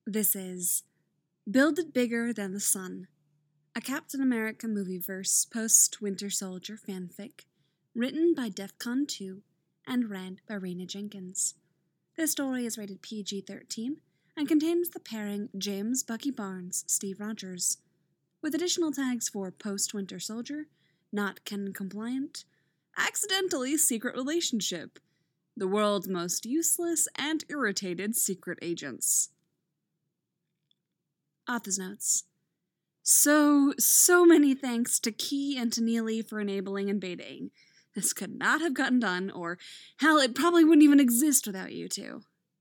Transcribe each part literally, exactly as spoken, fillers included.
This is Build It Bigger Than the Sun, a Captain America movieverse post-Winter Soldier fanfic, written by Defcon two and read by Raina Jenkins. This story is rated P G thirteen and contains the pairing James Bucky Barnes, Steve Rogers, with additional tags for post-Winter Soldier, not canon compliant, accidentally secret relationship, the world's most useless and irritated secret agents. Author's notes. So, so many thanks to Key and to Neely for enabling and baiting. This could not have gotten done, or hell, it probably wouldn't even exist without you two.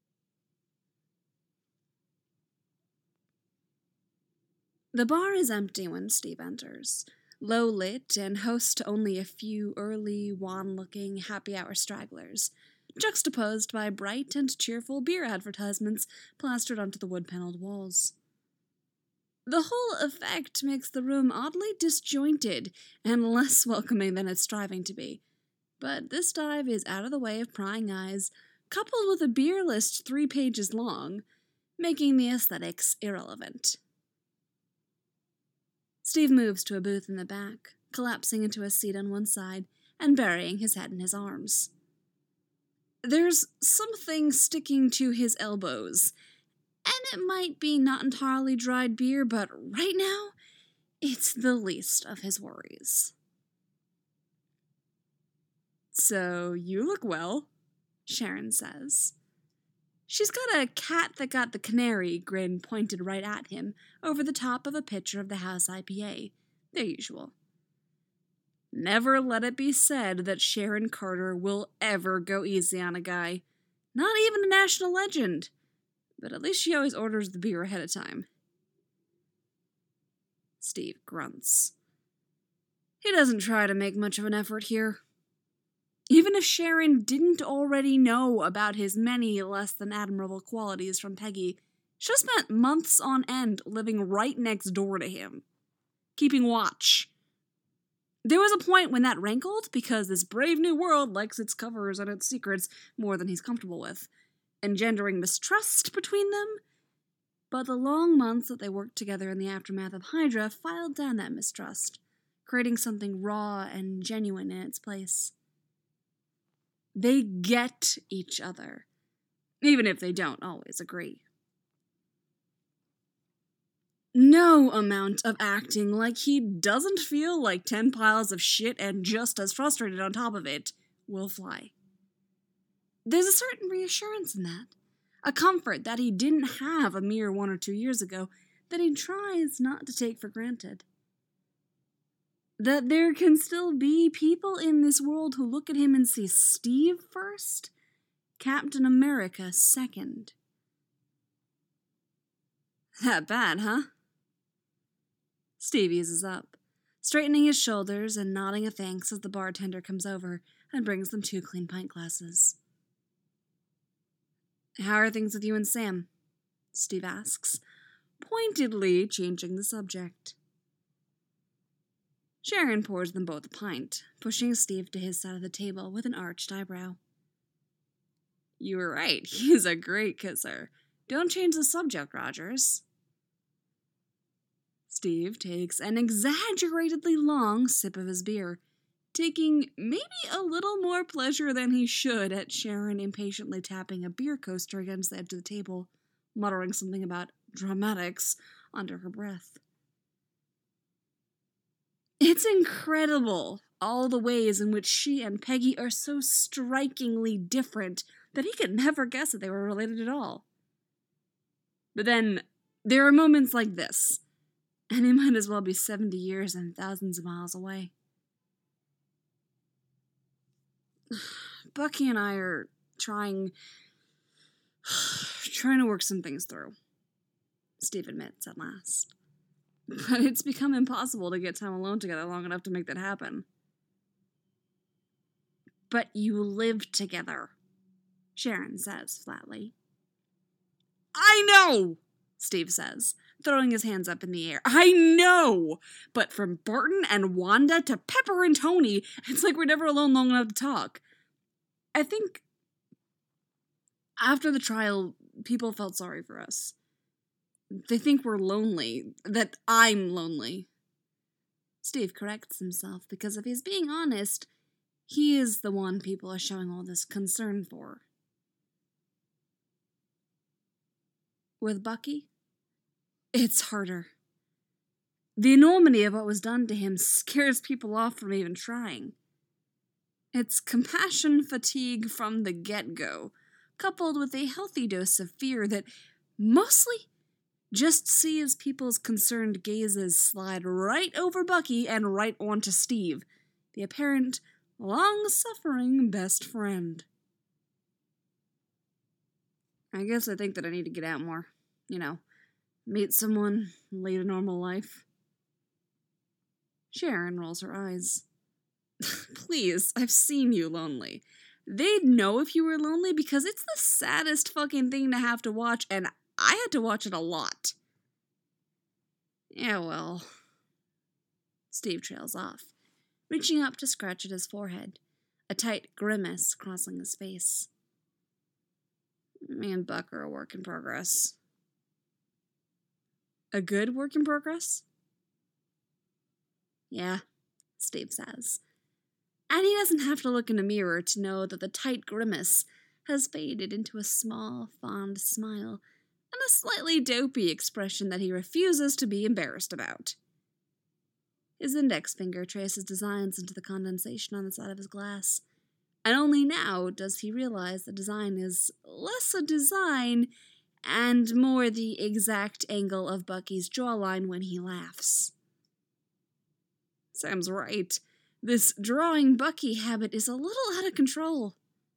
The bar is empty when Steve enters, low lit and host to only a few early, wan-looking happy hour stragglers, juxtaposed by bright and cheerful beer advertisements plastered onto the wood-paneled walls. The whole effect makes the room oddly disjointed and less welcoming than it's striving to be, but this dive is out of the way of prying eyes, coupled with a beer list three pages long, making the aesthetics irrelevant. Steve moves to a booth in the back, collapsing into a seat on one side and burying his head in his arms. There's something sticking to his elbows, and it might be not entirely dried beer, but right now, it's the least of his worries. So, you look well, Sharon says. She's got a cat that got the canary grin pointed right at him over the top of a pitcher of the House I P A, their usual. Never let it be said that Sharon Carter will ever go easy on a guy, not even a national legend. But at least she always orders the beer ahead of time. Steve grunts. He doesn't try to make much of an effort here. Even if Sharon didn't already know about his many less than admirable qualities from Peggy, she spent months on end living right next door to him, keeping watch. There was a point when that rankled because this brave new world likes its covers and its secrets more than he's comfortable with, engendering mistrust between them, but the long months that they worked together in the aftermath of Hydra filed down that mistrust, creating something raw and genuine in its place. They get each other, even if they don't always agree. No amount of acting like he doesn't feel like ten piles of shit and just as frustrated on top of it will fly. There's a certain reassurance in that, a comfort that he didn't have a mere one or two years ago that he tries not to take for granted. That there can still be people in this world who look at him and see Steve first, Captain America second. That bad, huh? Steve eases up, straightening his shoulders and nodding a thanks as the bartender comes over and brings them two clean pint glasses. How are things with you and Sam? Steve asks, pointedly changing the subject. Sharon pours them both a pint, pushing Steve to his side of the table with an arched eyebrow. You were right, he's a great kisser. Don't change the subject, Rogers. Steve takes an exaggeratedly long sip of his beer, taking maybe a little more pleasure than he should at Sharon impatiently tapping a beer coaster against the edge of the table, muttering something about dramatics under her breath. It's incredible, all the ways in which she and Peggy are so strikingly different that he could never guess that they were related at all. But then, there are moments like this, and he might as well be seventy years and thousands of miles away. Bucky and I are trying trying to work some things through, Steve admits at last. But it's become impossible to get time alone together long enough to make that happen. But you live together, Sharon says flatly. I know, Steve says, throwing his hands up in the air. I know! But from Barton and Wanda to Pepper and Tony, it's like we're never alone long enough to talk. I think after the trial, people felt sorry for us. They think we're lonely, that I'm lonely. Steve corrects himself because if he's being honest, he is the one people are showing all this concern for. With Bucky, it's harder. The enormity of what was done to him scares people off from even trying. It's compassion fatigue from the get-go, coupled with a healthy dose of fear that mostly just sees people's concerned gazes slide right over Bucky and right onto Steve, the apparent long-suffering best friend. I guess I think that I need to get out more. You know, meet someone, lead a normal life. Sharon rolls her eyes. Please, I've seen you lonely. They'd know if you were lonely because it's the saddest fucking thing to have to watch, and I had to watch it a lot. Yeah, well. Steve trails off, reaching up to scratch at his forehead, a tight grimace crossing his face. Me and Buck are a work in progress. A good work in progress? Yeah, Steve says. And he doesn't have to look in a mirror to know that the tight grimace has faded into a small, fond smile and a slightly dopey expression that he refuses to be embarrassed about. His index finger traces designs into the condensation on the side of his glass, and only now does he realize the design is less a design and more the exact angle of Bucky's jawline when he laughs. Sam's right. This drawing Bucky habit is a little out of control.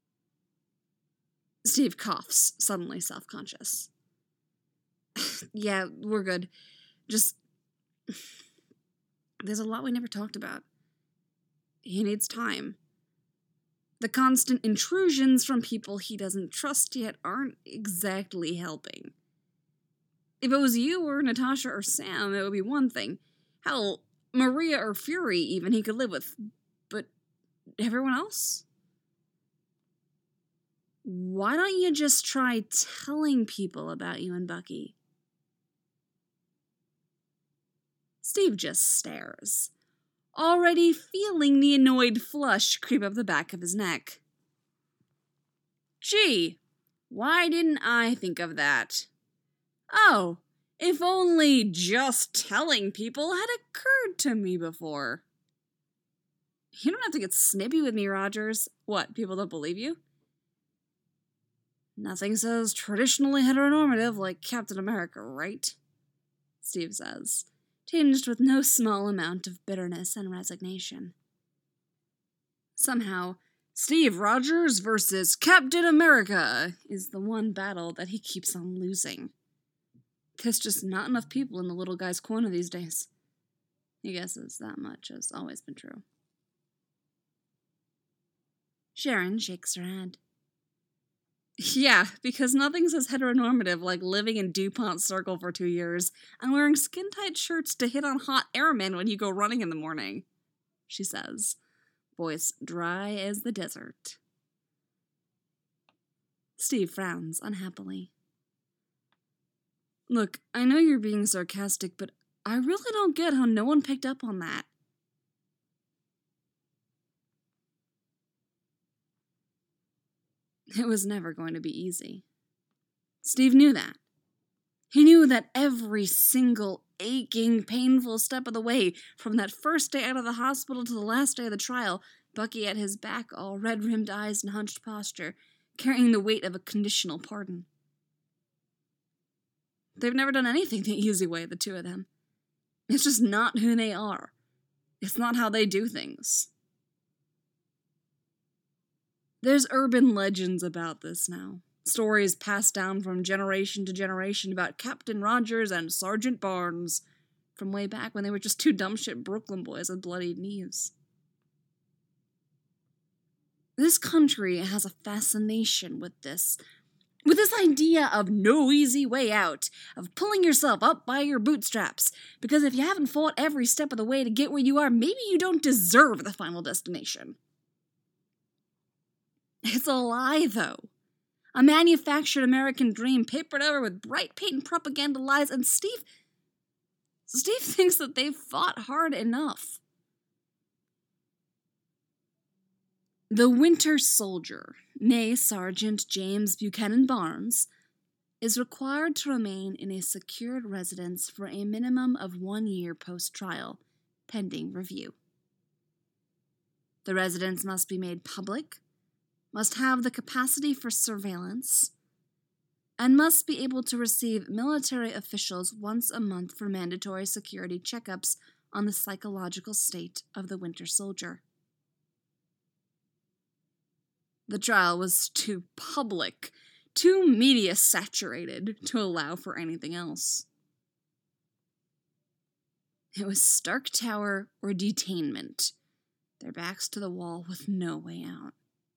Steve coughs, suddenly self-conscious. Yeah, we're good. Just... There's a lot we never talked about. He needs time. The constant intrusions from people he doesn't trust yet aren't exactly helping. If it was you or Natasha or Sam, it would be one thing. Hell, Maria or Fury even he could live with. But everyone else? Why don't you just try telling people about you and Bucky? Steve just stares, already feeling the annoyed flush creep up the back of his neck. Gee, why didn't I think of that? Oh, if only just telling people had occurred to me before. You don't have to get snippy with me, Rogers. What, people don't believe you? Nothing says traditionally heteronormative like Captain America, right? Steve says, tinged with no small amount of bitterness and resignation. Somehow, Steve Rogers versus Captain America is the one battle that he keeps on losing. There's just not enough people in the little guy's corner these days. He guesses that much has always been true. Sharon shakes her head. Yeah, because nothing says heteronormative like living in DuPont Circle for two years and wearing skin-tight shirts to hit on hot airmen when you go running in the morning, she says, voice dry as the desert. Steve frowns unhappily. Look, I know you're being sarcastic, but I really don't get how no one picked up on that. It was never going to be easy. Steve knew that. He knew that every single aching, painful step of the way, from that first day out of the hospital to the last day of the trial, Bucky at his back, all red-rimmed eyes and hunched posture, carrying the weight of a conditional pardon. They've never done anything the easy way, the two of them. It's just not who they are. It's not how they do things. There's urban legends about this now. Stories passed down from generation to generation about Captain Rogers and Sergeant Barnes, from way back when they were just two dumb shit Brooklyn boys with bloodied knees. This country has a fascination with this, with this idea of no easy way out, of pulling yourself up by your bootstraps, because if you haven't fought every step of the way to get where you are, maybe you don't deserve the final destination. It's a lie, though. A manufactured American dream papered over with bright paint propaganda lies, and Steve... Steve thinks that they've fought hard enough. The Winter Soldier, nay Sergeant James Buchanan Barnes, is required to remain in a secured residence for a minimum of one year post-trial, pending review. The residence must be made public, must have the capacity for surveillance, and must be able to receive military officials once a month for mandatory security checkups on the psychological state of the Winter Soldier. The trial was too public, too media-saturated to allow for anything else. It was Stark Tower or detainment, their backs to the wall with no way out.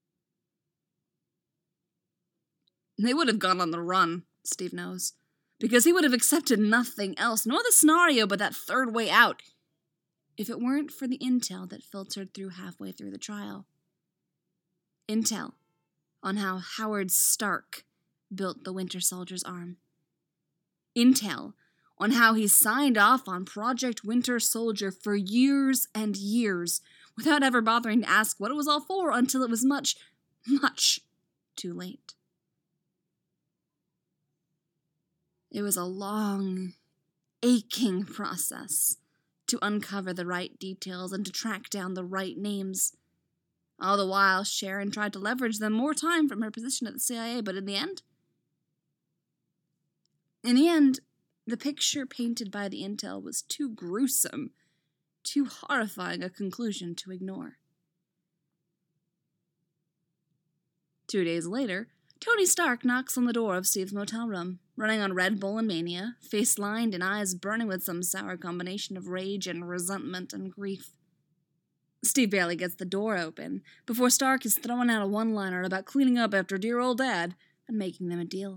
They would have gone on the run, Steve knows, because he would have accepted nothing else, no other scenario but that third way out, if it weren't for the intel that filtered through halfway through the trial. Intel on how Howard Stark built the Winter Soldier's arm. Intel on how he signed off on Project Winter Soldier for years and years without ever bothering to ask what it was all for until it was much, much too late. It was a long, aching process to uncover the right details and to track down the right names. All the while, Sharon tried to leverage them more time from her position at the C I A, but in the end, in the end, the picture painted by the intel was too gruesome, too horrifying a conclusion to ignore. Two days later, Tony Stark knocks on the door of Steve's motel room, running on Red Bull and mania, face lined and eyes burning with some sour combination of rage and resentment and grief. Steve barely gets the door open before Stark is throwing out a one-liner about cleaning up after dear old Dad and making them a deal.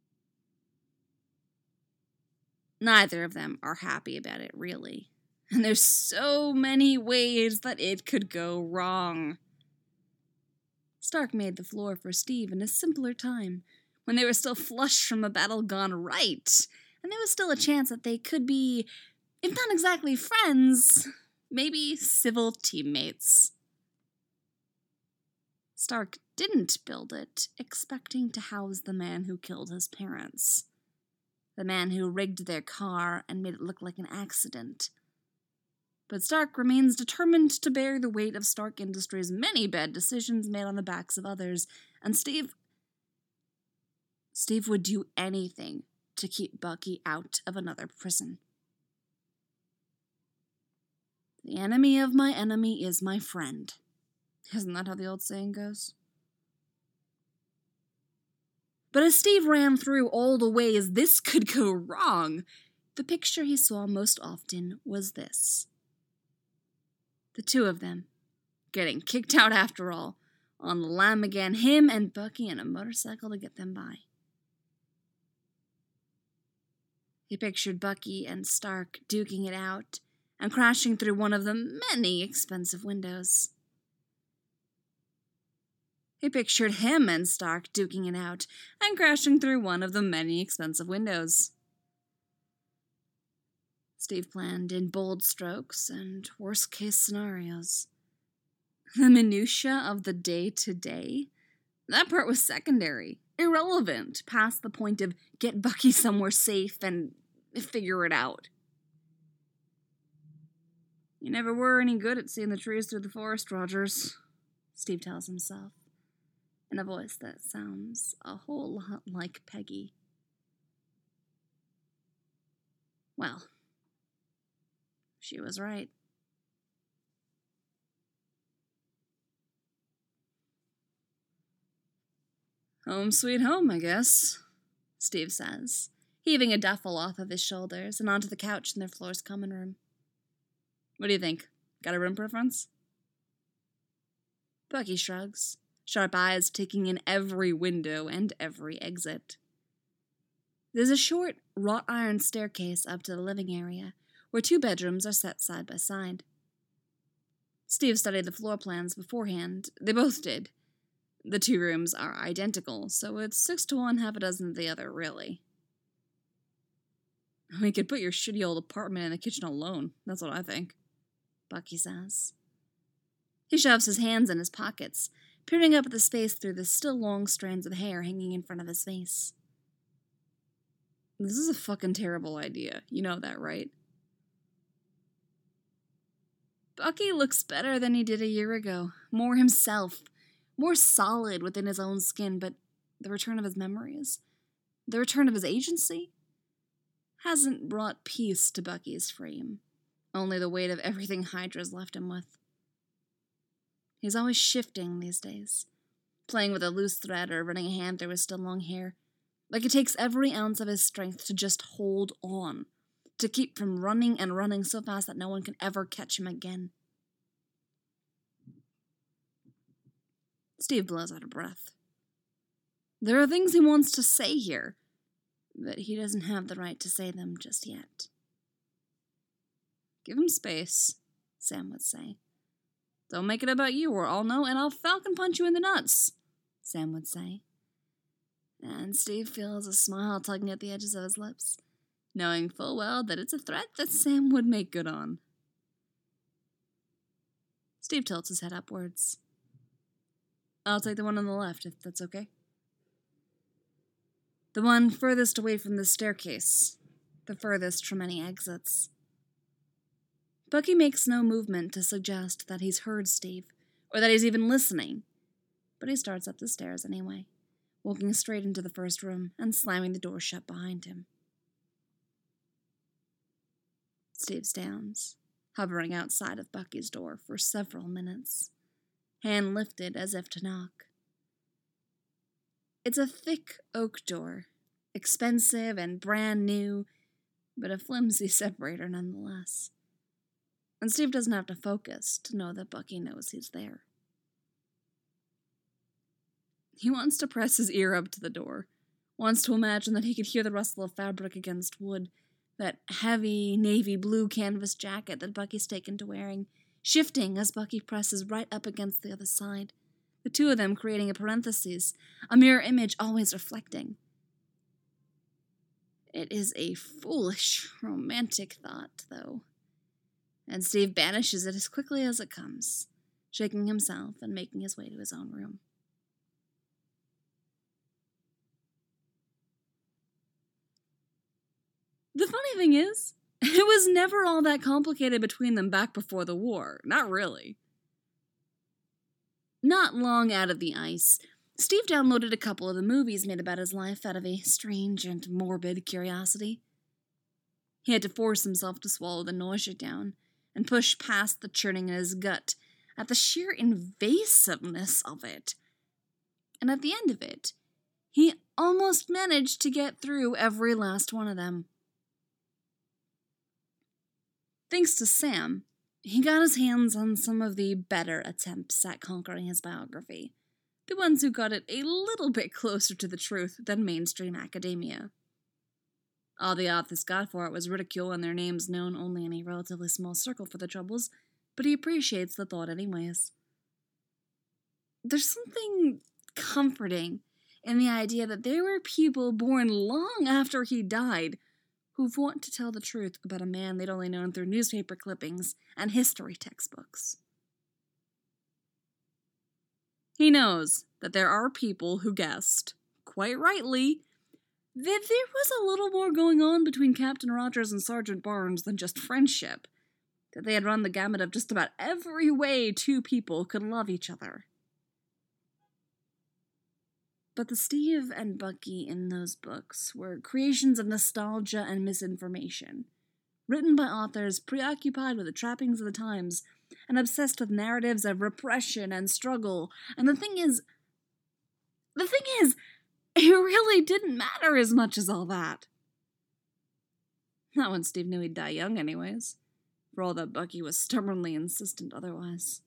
Neither of them are happy about it, really, and there's so many ways that it could go wrong. Stark made the floor for Steve in a simpler time, when they were still flush from a battle gone right, and there was still a chance that they could be, if not exactly friends, maybe civil teammates. Stark didn't build it, expecting to house the man who killed his parents. The man who rigged their car and made it look like an accident. But Stark remains determined to bear the weight of Stark Industries' many bad decisions made on the backs of others, and Steve... Steve would do anything to keep Bucky out of another prison. The enemy of my enemy is my friend. Isn't that how the old saying goes? But as Steve ran through all the ways this could go wrong, the picture he saw most often was this. The two of them, getting kicked out after all, on the lam again, him and Bucky in a motorcycle to get them by. He pictured Bucky and Stark duking it out and crashing through one of the many expensive windows. He pictured him and Stark duking it out and crashing through one of the many expensive windows. Steve planned in bold strokes and worst-case scenarios. The minutiae of the day-to-day? That part was secondary, irrelevant, past the point of get Bucky somewhere safe and figure it out. You never were any good at seeing the trees through the forest, Rogers, Steve tells himself, in a voice that sounds a whole lot like Peggy. Well, she was right. Home sweet home, I guess, Steve says, heaving a duffel off of his shoulders and onto the couch in their floor's common room. What do you think? Got a room preference? Bucky shrugs, sharp eyes taking in every window and every exit. There's a short, wrought iron staircase up to the living area, where two bedrooms are set side by side. Steve studied the floor plans beforehand. They both did. The two rooms are identical, so it's six to one, half a dozen of the other, really. We could put your shitty old apartment in the kitchen alone, that's what I think, Bucky says. He shoves his hands in his pockets, peering up at the space through the still long strands of hair hanging in front of his face. This is a fucking terrible idea, you know that, right? Bucky looks better than he did a year ago, more himself, more solid within his own skin, but the return of his memories, the return of his agency, hasn't brought peace to Bucky's frame, only the weight of everything Hydra's left him with. He's always shifting these days, playing with a loose thread or running a hand through his still long hair, like it takes every ounce of his strength to just hold on, to keep from running and running so fast that no one can ever catch him again. Steve blows out a breath. There are things he wants to say here, but he doesn't have the right to say them just yet. Give him space, Sam would say. Don't make it about you or I'll know and I'll falcon punch you in the nuts, Sam would say. And Steve feels a smile tugging at the edges of his lips, knowing full well that it's a threat that Sam would make good on. Steve tilts his head upwards. I'll take the one on the left, if that's okay. The one furthest away from the staircase, the furthest from any exits. Bucky makes no movement to suggest that he's heard Steve, or that he's even listening, but he starts up the stairs anyway, walking straight into the first room and slamming the door shut behind him. Steve stands, hovering outside of Bucky's door for several minutes, hand lifted as if to knock. It's a thick oak door, expensive and brand new, but a flimsy separator nonetheless. And Steve doesn't have to focus to know that Bucky knows he's there. He wants to press his ear up to the door, wants to imagine that he could hear the rustle of fabric against wood, that heavy navy blue canvas jacket that Bucky's taken to wearing, shifting as Bucky presses right up against the other side, the two of them creating a parenthesis, a mirror image always reflecting. It is a foolish, romantic thought, though, and Steve banishes it as quickly as it comes, shaking himself and making his way to his own room. The funny thing is, it was never all that complicated between them back before the war. Not really. Not long out of the ice, Steve downloaded a couple of the movies made about his life out of a strange and morbid curiosity. He had to force himself to swallow the nausea down and push past the churning in his gut at the sheer invasiveness of it. And at the end of it, he almost managed to get through every last one of them. Thanks to Sam, he got his hands on some of the better attempts at conquering his biography, the ones who got it a little bit closer to the truth than mainstream academia. All the authors got for it was ridicule and their names known only in a relatively small circle for the troubles, but he appreciates the thought anyways. There's something comforting in the idea that there were people born long after he died who want to tell the truth about a man they'd only known through newspaper clippings and history textbooks. He knows that there are people who guessed, quite rightly, that there was a little more going on between Captain Rogers and Sergeant Barnes than just friendship, that they had run the gamut of just about every way two people could love each other. But the Steve and Bucky in those books were creations of nostalgia and misinformation, written by authors preoccupied with the trappings of the times and obsessed with narratives of repression and struggle. And the thing is, the thing is, it really didn't matter as much as all that. Not when Steve knew he'd die young anyways, for all that Bucky was stubbornly insistent otherwise.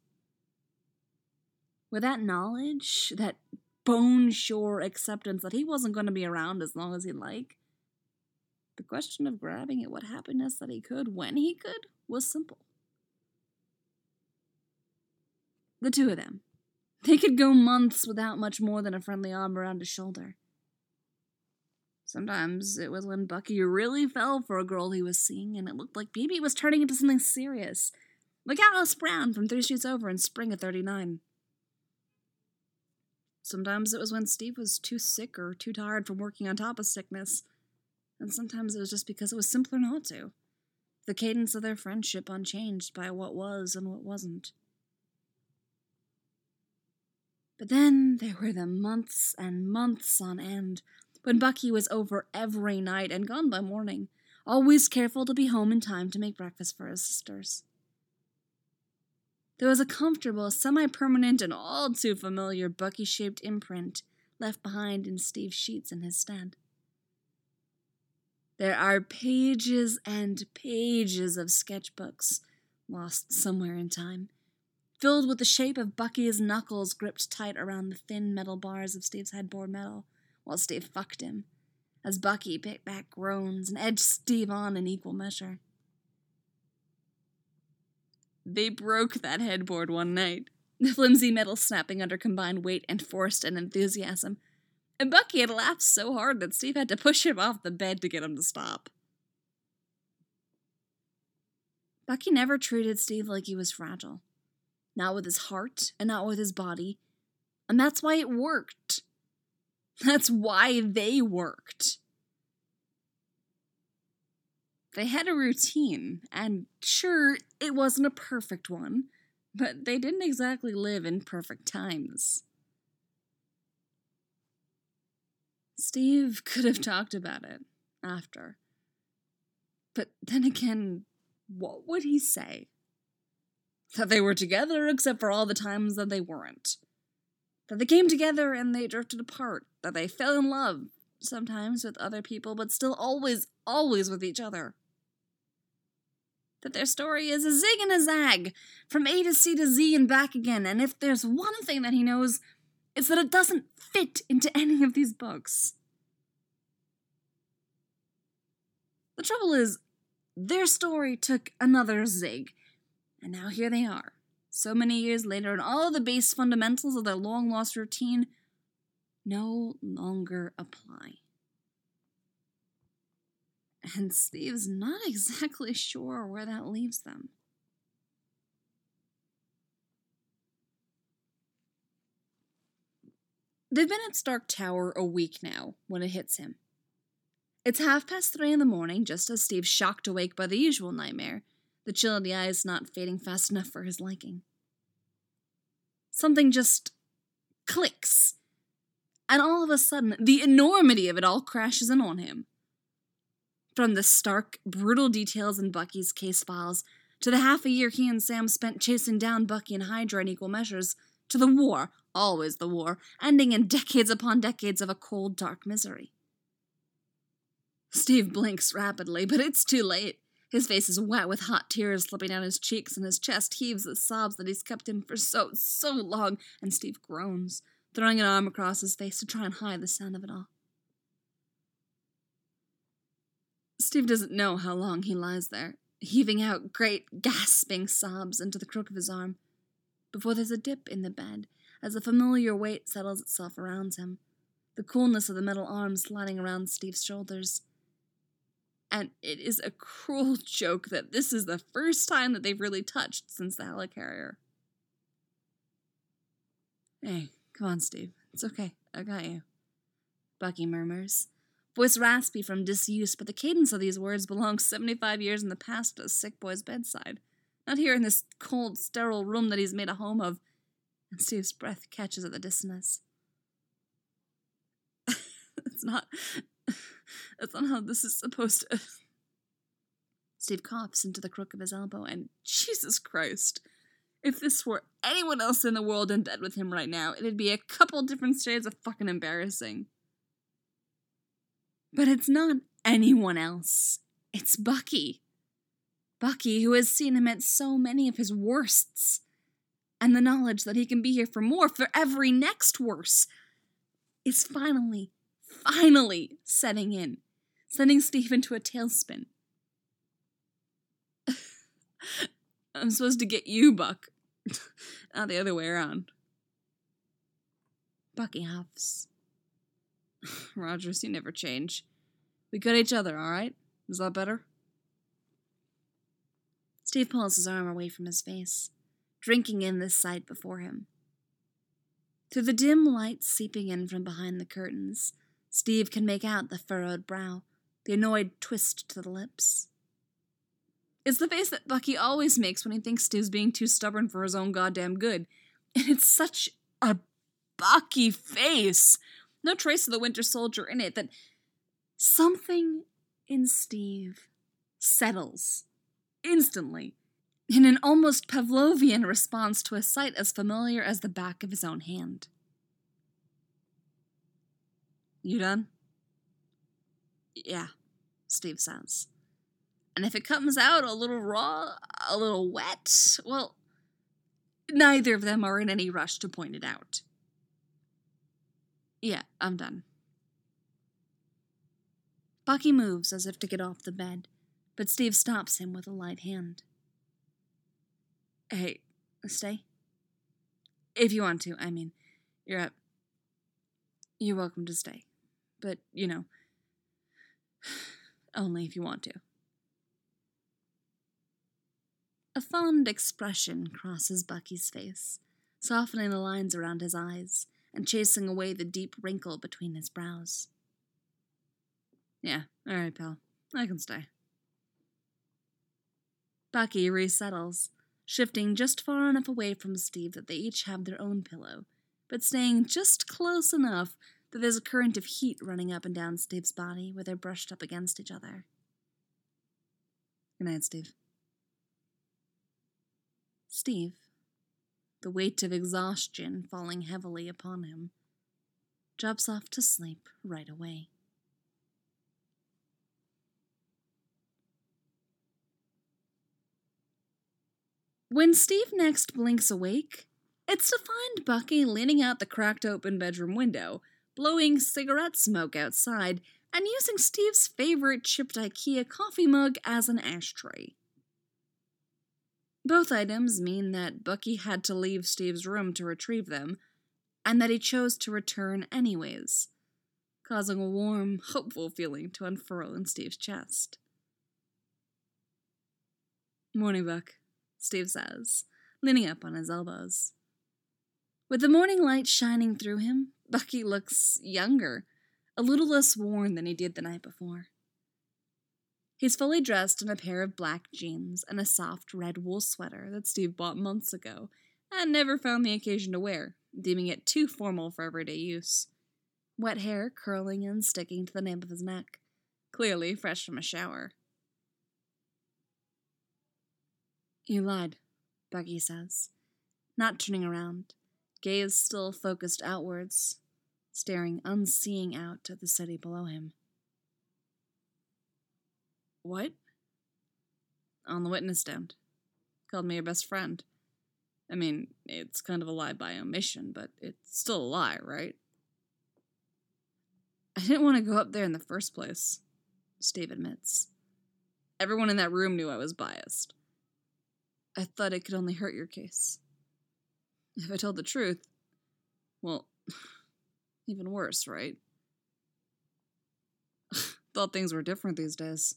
With that knowledge, that bone-sure acceptance that he wasn't going to be around as long as he'd like, the question of grabbing at what happiness that he could when he could was simple. The two of them, They could go months without much more than a friendly arm around his shoulder. Sometimes it was when Bucky really fell for a girl he was seeing, and it looked like maybe it was turning into something serious, like Alice Brown from Three Streets Over in spring of thirty-nine. Sometimes it was when Steve was too sick or too tired from working on top of sickness, and sometimes it was just because it was simpler not to. The cadence of their friendship unchanged by what was and what wasn't. But then there were the months and months on end, when Bucky was over every night and gone by morning, always careful to be home in time to make breakfast for his sisters. There was a comfortable, semi-permanent, and all too familiar Bucky-shaped imprint left behind in Steve's sheets in his stead. There are pages and pages of sketchbooks, lost somewhere in time, filled with the shape of Bucky's knuckles gripped tight around the thin metal bars of Steve's headboard metal, while Steve fucked him, as Bucky bit back groans and edged Steve on in equal measure. They broke that headboard one night, the flimsy metal snapping under combined weight and force and enthusiasm, and Bucky had laughed so hard that Steve had to push him off the bed to get him to stop. Bucky never treated Steve like he was fragile. Not with his heart, and not with his body. And that's why it worked. That's why they worked. They had a routine, and sure, it wasn't a perfect one, but they didn't exactly live in perfect times. Steve could have talked about it after. But then again, what would he say? That they were together except for all the times that they weren't. That they came together and they drifted apart. That they fell in love, sometimes with other people, but still always, always with each other. That their story is a zig and a zag, from A to C to Z and back again, and if there's one thing that he knows, it's that it doesn't fit into any of these books. The trouble is, their story took another zig, and now here they are, so many years later, and all the base fundamentals of their long-lost routine no longer apply. And Steve's not exactly sure where that leaves them. They've been at Stark Tower a week now, when it hits him. It's half past three in the morning, just as Steve's shocked awake by the usual nightmare, the chill in the eyes not fading fast enough for his liking. Something just clicks, and all of a sudden, the enormity of it all crashes in on him. From the stark, brutal details in Bucky's case files, to the half a year he and Sam spent chasing down Bucky and Hydra in equal measures, to the war, always the war, ending in decades upon decades of a cold, dark misery. Steve blinks rapidly, but it's too late. His face is wet with hot tears slipping down his cheeks, and his chest heaves with sobs that he's kept in for so, so long, and Steve groans, throwing an arm across his face to try and hide the sound of it all. Steve doesn't know how long he lies there, heaving out great, gasping sobs into the crook of his arm, before there's a dip in the bed, as a familiar weight settles itself around him, the coolness of the metal arm sliding around Steve's shoulders. And it is a cruel joke that this is the first time that they've really touched since the helicarrier. Hey, come on, Steve. It's okay. I got you. Bucky murmurs, voice raspy from disuse, but the cadence of these words belongs seventy-five years in the past to a sick boy's bedside, not here in this cold, sterile room that he's made a home of, and Steve's breath catches at the dissonance. It's not... That's not how this is supposed to... Steve coughs into the crook of his elbow, and Jesus Christ, if this were anyone else in the world in bed with him right now, it'd be a couple different shades of fucking embarrassing. But it's not anyone else. It's Bucky. Bucky, who has seen him at so many of his worsts, and the knowledge that he can be here for more, for every next worse, is finally, finally setting in, sending Steve into a tailspin. I'm supposed to get you, Buck. Not the other way around. Bucky huffs. Rogers, you never change. We got each other, all right? Is that better? Steve pulls his arm away from his face, drinking in this sight before him. Through the dim light seeping in from behind the curtains, Steve can make out the furrowed brow, the annoyed twist to the lips. It's the face that Bucky always makes when he thinks Steve's being too stubborn for his own goddamn good. And it's such a Bucky face. No trace of the Winter Soldier in it. That something in Steve settles instantly in an almost Pavlovian response to a sight as familiar as the back of his own hand. You done? Yeah, Steve says. And if it comes out a little raw, a little wet, well, neither of them are in any rush to point it out. Yeah, I'm done. Bucky moves as if to get off the bed, but Steve stops him with a light hand. Hey, stay. If you want to, I mean, you're up. You're welcome to stay. But, you know, only if you want to. A fond expression crosses Bucky's face, softening the lines around his eyes and chasing away the deep wrinkle between his brows. Yeah, all right, pal. I can stay. Bucky resettles, shifting just far enough away from Steve that they each have their own pillow, but staying just close enough that there's a current of heat running up and down Steve's body where they're brushed up against each other. Good night, Steve. Steve, the weight of exhaustion falling heavily upon him, drops off to sleep right away. When Steve next blinks awake, it's to find Bucky leaning out the cracked-open bedroom window, blowing cigarette smoke outside, and using Steve's favorite chipped IKEA coffee mug as an ashtray. Both items mean that Bucky had to leave Steve's room to retrieve them, and that he chose to return anyways, causing a warm, hopeful feeling to unfurl in Steve's chest. Morning, Buck, Steve says, leaning up on his elbows. With the morning light shining through him, Bucky looks younger, a little less worn than he did the night before. He's fully dressed in a pair of black jeans and a soft red wool sweater that Steve bought months ago and never found the occasion to wear, deeming it too formal for everyday use. Wet hair curling and sticking to the nape of his neck, clearly fresh from a shower. You lied, Bucky says, not turning around, gaze still focused outwards, staring unseeing out at the city below him. What? On the witness stand. Called me your best friend. I mean, it's kind of a lie by omission, but it's still a lie, right? I didn't want to go up there in the first place, Steve admits. Everyone in that room knew I was biased. I thought it could only hurt your case. If I told the truth, well, even worse, right? Thought things were different these days.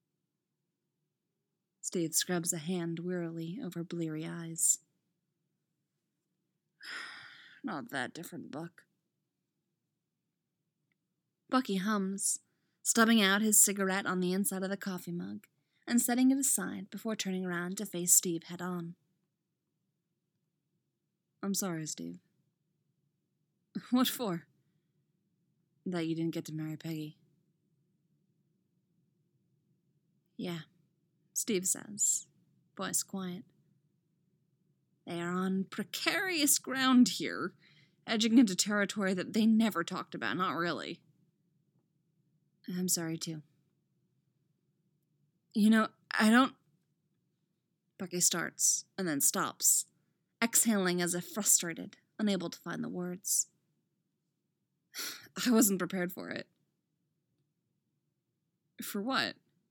Steve scrubs a hand wearily over bleary eyes. Not that different, Buck. Bucky hums, stubbing out his cigarette on the inside of the coffee mug and setting it aside before turning around to face Steve head on. I'm sorry, Steve. What for? That you didn't get to marry Peggy. Yeah, Steve says, voice quiet. They are on precarious ground here, edging into territory that they never talked about, not really. I'm sorry, too. You know, I don't... Bucky starts, and then stops, exhaling as if frustrated, unable to find the words. I wasn't prepared for it. For what?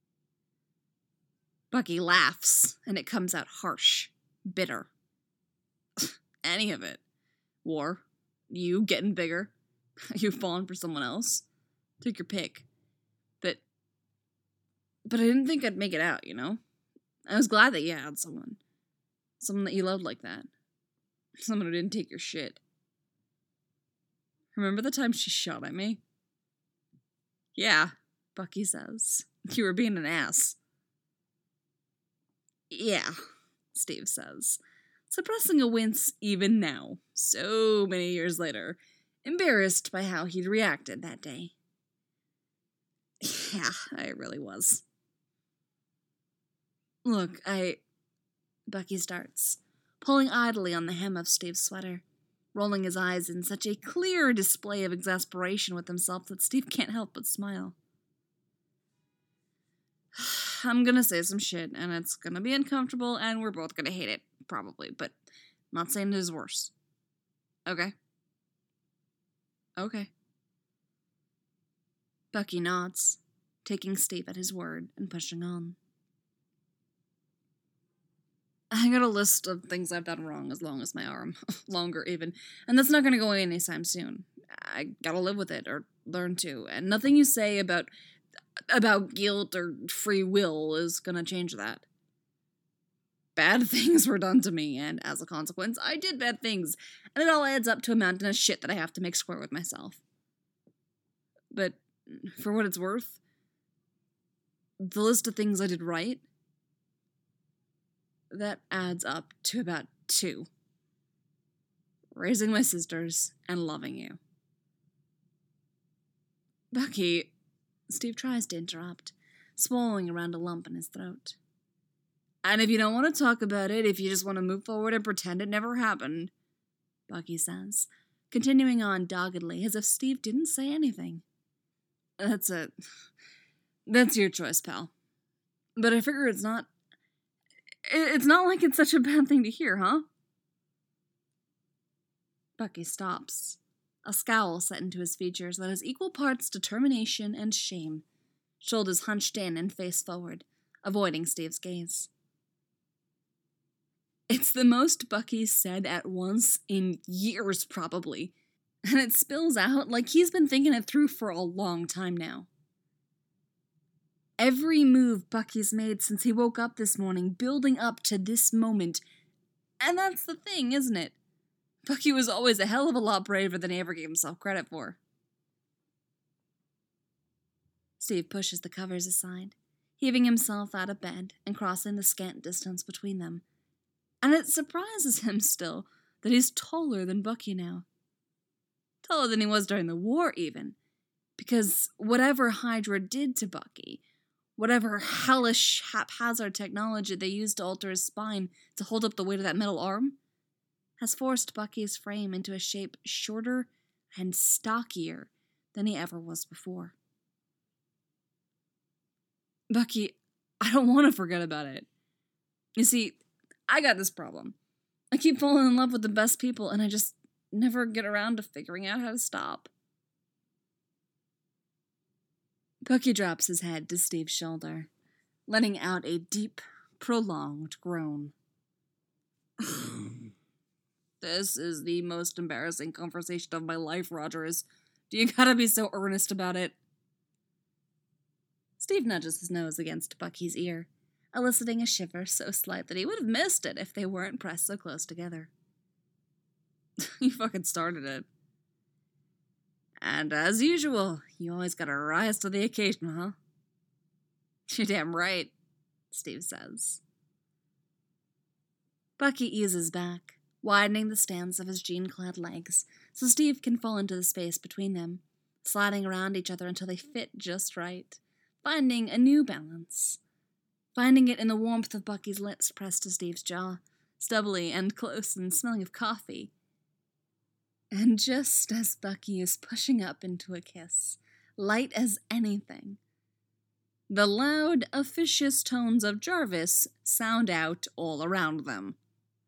Bucky laughs, and it comes out harsh, bitter. Any of it. War, You getting bigger. You falling for someone else. Take your pick. But, but I didn't think I'd make it out, you know? I was glad that you had someone. Someone that you loved like that. Someone who didn't take your shit. Remember the time she shot at me? Yeah, Bucky says. You were being an ass. Yeah, Steve says, suppressing a wince even now, so many years later, embarrassed by how he'd reacted that day. Yeah, I really was. Look, I... Bucky starts, pulling idly on the hem of Steve's sweater, rolling his eyes in such a clear display of exasperation with himself that Steve can't help but smile. I'm gonna say some shit, and it's gonna be uncomfortable, and we're both gonna hate it, probably, but I'm not saying it is worse. Okay? Okay. Bucky nods, taking Steve at his word and pushing on. I got a list of things I've done wrong as long as my arm. Longer, even. And that's not gonna go away anytime soon. I gotta live with it, or learn to, and nothing you say about... about guilt or free will is gonna change that. Bad things were done to me, and as a consequence, I did bad things, and it all adds up to a mountain of shit that I have to make square with myself. But, for what it's worth, the list of things I did right, that adds up to about two. Raising my sisters and loving you. Bucky... Steve tries to interrupt, swallowing around a lump in his throat. And if you don't want to talk about it, if you just want to move forward and pretend it never happened, Bucky says, continuing on doggedly as if Steve didn't say anything. That's a... That's your choice, pal. But I figure it's not... It's not like it's such a bad thing to hear, huh? Bucky stops. A scowl set into his features that has equal parts determination and shame, shoulders hunched in and face forward, avoiding Steve's gaze. It's the most Bucky's said at once in years, probably, and it spills out like he's been thinking it through for a long time now. Every move Bucky's made since he woke up this morning, building up to this moment, and that's the thing, isn't it? Bucky was always a hell of a lot braver than he ever gave himself credit for. Steve pushes the covers aside, heaving himself out of bed and crossing the scant distance between them. And it surprises him still that he's taller than Bucky now. Taller than he was during the war, even. Because whatever Hydra did to Bucky, whatever hellish, haphazard technology they used to alter his spine to hold up the weight of that metal arm, has forced Bucky's frame into a shape shorter and stockier than he ever was before. Bucky, I don't want to forget about it. You see, I got this problem. I keep falling in love with the best people, and I just never get around to figuring out how to stop. Bucky drops his head to Steve's shoulder, letting out a deep, prolonged groan. This is the most embarrassing conversation of my life, Rogers. Do you gotta be so earnest about it? Steve nudges his nose against Bucky's ear, eliciting a shiver so slight that he would have missed it if they weren't pressed so close together. You fucking started it. And as usual, you always gotta rise to the occasion, huh? You're damn right, Steve says. Bucky eases back, widening the stance of his jean-clad legs so Steve can fall into the space between them, sliding around each other until they fit just right, finding a new balance. Finding it in the warmth of Bucky's lips pressed to Steve's jaw, stubbly and close and smelling of coffee. And just as Bucky is pushing up into a kiss, light as anything, the loud, officious tones of Jarvis sound out all around them.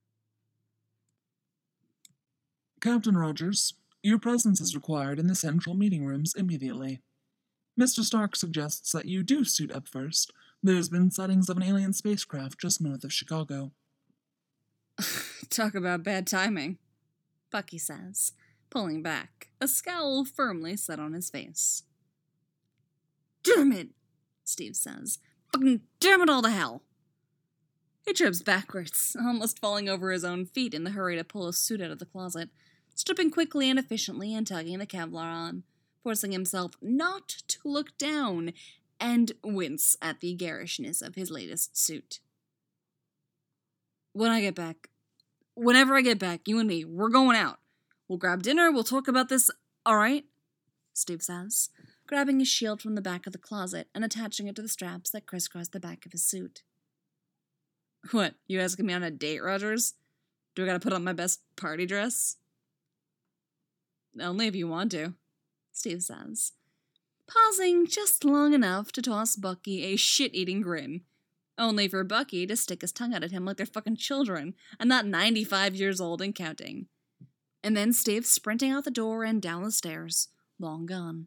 Captain Rogers, your presence is required in the central meeting rooms immediately. Mister Stark suggests that you do suit up first. There's been sightings of an alien spacecraft just north of Chicago. Talk about bad timing, Bucky says, pulling back, a scowl firmly set on his face. "Damn it," Steve says. "Fucking damn it all to hell." He trips backwards, almost falling over his own feet in the hurry to pull his suit out of the closet, stripping quickly and efficiently and tugging the Kevlar on, forcing himself not to look down and wince at the garishness of his latest suit. When I get back, whenever I get back, you and me, we're going out. We'll grab dinner, we'll talk about this, alright? Steve says, grabbing his shield from the back of the closet and attaching it to the straps that crisscross the back of his suit. What, you asking me on a date, Rogers? Do I gotta put on my best party dress? Only if you want to, Steve says, pausing just long enough to toss Bucky a shit-eating grin. Only for Bucky to stick his tongue out at him like they're fucking children, and not ninety-five years old and counting. And then Steve sprinting out the door and down the stairs, long gone.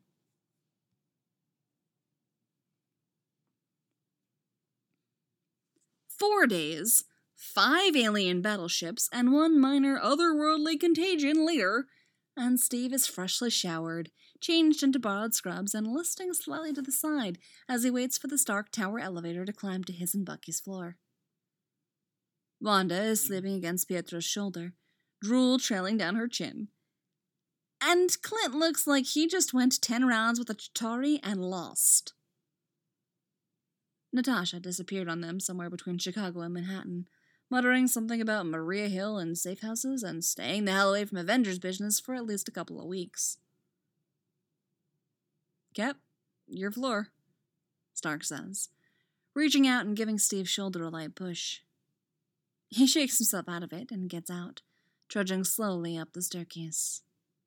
Four days, five alien battleships, and one minor otherworldly contagion later, and Steve is freshly showered, changed into borrowed scrubs, and listing slightly to the side as he waits for the Stark Tower elevator to climb to his and Bucky's floor. Wanda is sleeping against Pietro's shoulder, drool trailing down her chin. And Clint looks like he just went ten rounds with a Chitauri and lost. Natasha disappeared on them somewhere between Chicago and Manhattan, muttering something about Maria Hill and safe houses and staying the hell away from Avengers business for at least a couple of weeks. Cap, your floor, Stark says, reaching out and giving Steve's shoulder a light push. He shakes himself out of it and gets out, trudging slowly up the staircase.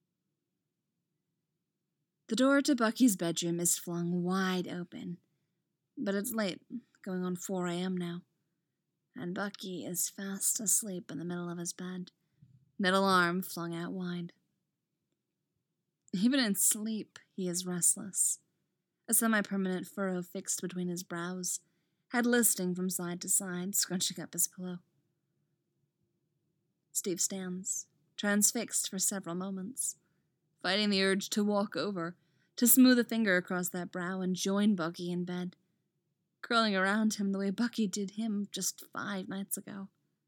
The door to Bucky's bedroom is flung wide open, but it's late, going on four a.m. now, and Bucky is fast asleep in the middle of his bed, middle arm flung out wide. Even in sleep, he is restless, a semi-permanent furrow fixed between his brows, head listing from side to side, scrunching up his pillow. Steve stands, transfixed for several moments, fighting the urge to walk over, to smooth a finger across that brow and join Bucky in bed, curling around him the way Bucky did him just five nights ago.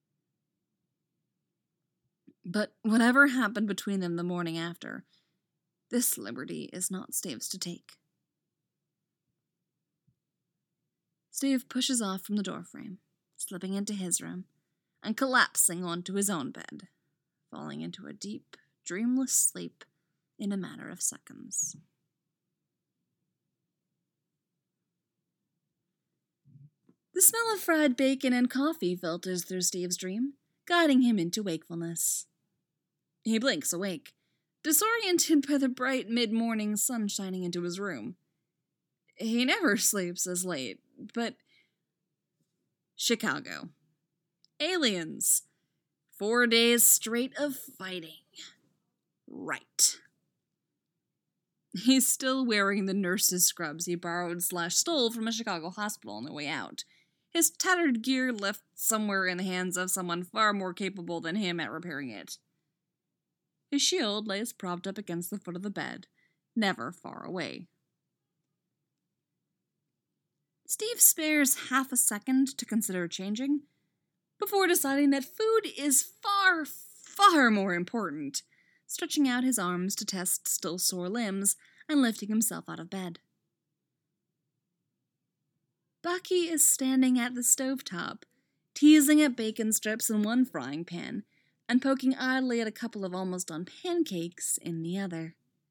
But whatever happened between them the morning after, this liberty is not Steve's to take. Steve pushes off from the doorframe, slipping into his room, and collapsing onto his own bed, falling into a deep, dreamless sleep in a matter of seconds. The smell of fried bacon and coffee filters through Steve's dream, guiding him into wakefulness. He blinks awake, disoriented by the bright mid-morning sun shining into his room. He never sleeps as late, but... Chicago. Aliens. Four days straight of fighting. Right. He's still wearing the nurse's scrubs he borrowed slash stole from a Chicago hospital on the way out. His tattered gear left somewhere in the hands of someone far more capable than him at repairing it. His shield lays propped up against the foot of the bed, never far away. Steve spares half a second to consider changing, before deciding that food is far, far more important, stretching out his arms to test still sore limbs and lifting himself out of bed. Bucky is standing at the stovetop, teasing at bacon strips in one frying pan, and poking idly at a couple of almost done pancakes in the other.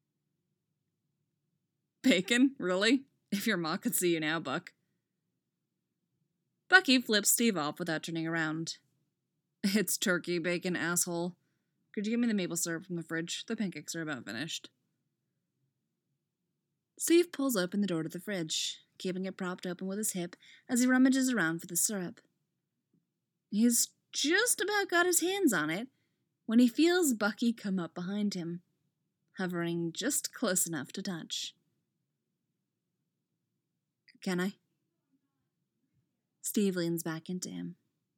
Bacon? Really? If your ma could see you now, Buck. Bucky flips Steve off without turning around. It's turkey bacon, asshole. Could you give me the maple syrup from the fridge? The pancakes are about finished. Steve pulls open the door to the fridge, keeping it propped open with his hip as he rummages around for the syrup. He's just about got his hands on it when he feels Bucky come up behind him, hovering just close enough to touch. Can I? Steve leans back into him.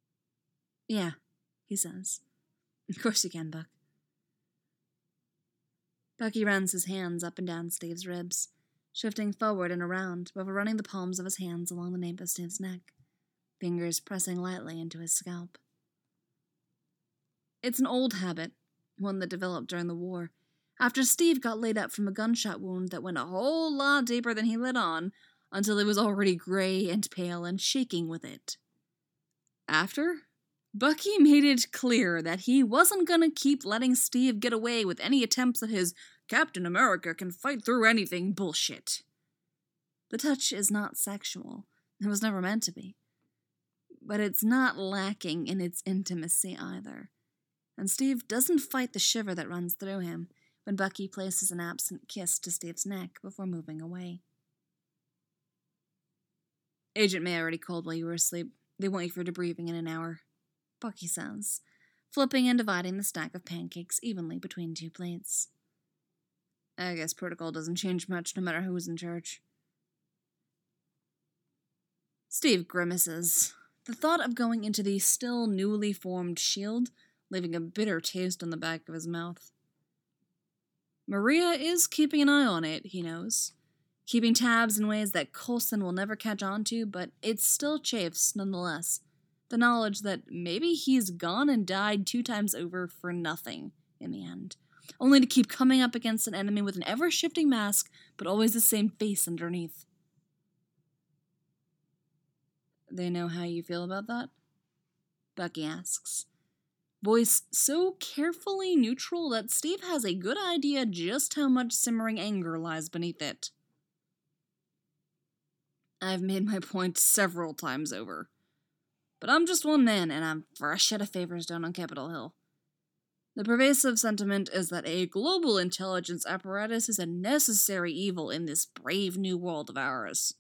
Yeah, he says. Of course you can, Buck. Bucky runs his hands up and down Steve's ribs, shifting forward and around before running the palms of his hands along the nape of Steve's neck, fingers pressing lightly into his scalp. It's an old habit, one that developed during the war, after Steve got laid up from a gunshot wound that went a whole lot deeper than he let on, until he was already gray and pale and shaking with it. After, Bucky made it clear that he wasn't gonna keep letting Steve get away with any attempts at his Captain America can fight through anything bullshit. The touch is not sexual. It was never meant to be. But it's not lacking in its intimacy either. And Steve doesn't fight the shiver that runs through him when Bucky places an absent kiss to Steve's neck before moving away. Agent May already called while you were asleep. They want you for debriefing in an hour, Bucky says, flipping and dividing the stack of pancakes evenly between two plates. I guess protocol doesn't change much no matter who's in charge. Steve grimaces. The thought of going into the still newly formed shield leaving a bitter taste on the back of his mouth. Maria is keeping an eye on it, he knows. Keeping tabs in ways that Coulson will never catch on to, but it still chafes nonetheless. The knowledge that maybe he's gone and died two times over for nothing in the end. Only to keep coming up against an enemy with an ever-shifting mask, but always the same face underneath. They know how you feel about that? Bucky asks. Voice so carefully neutral that Steve has a good idea just how much simmering anger lies beneath it. I've made my point several times over. But I'm just one man, and I'm fresh out of favors down on Capitol Hill. The pervasive sentiment is that a global intelligence apparatus is a necessary evil in this brave new world of ours.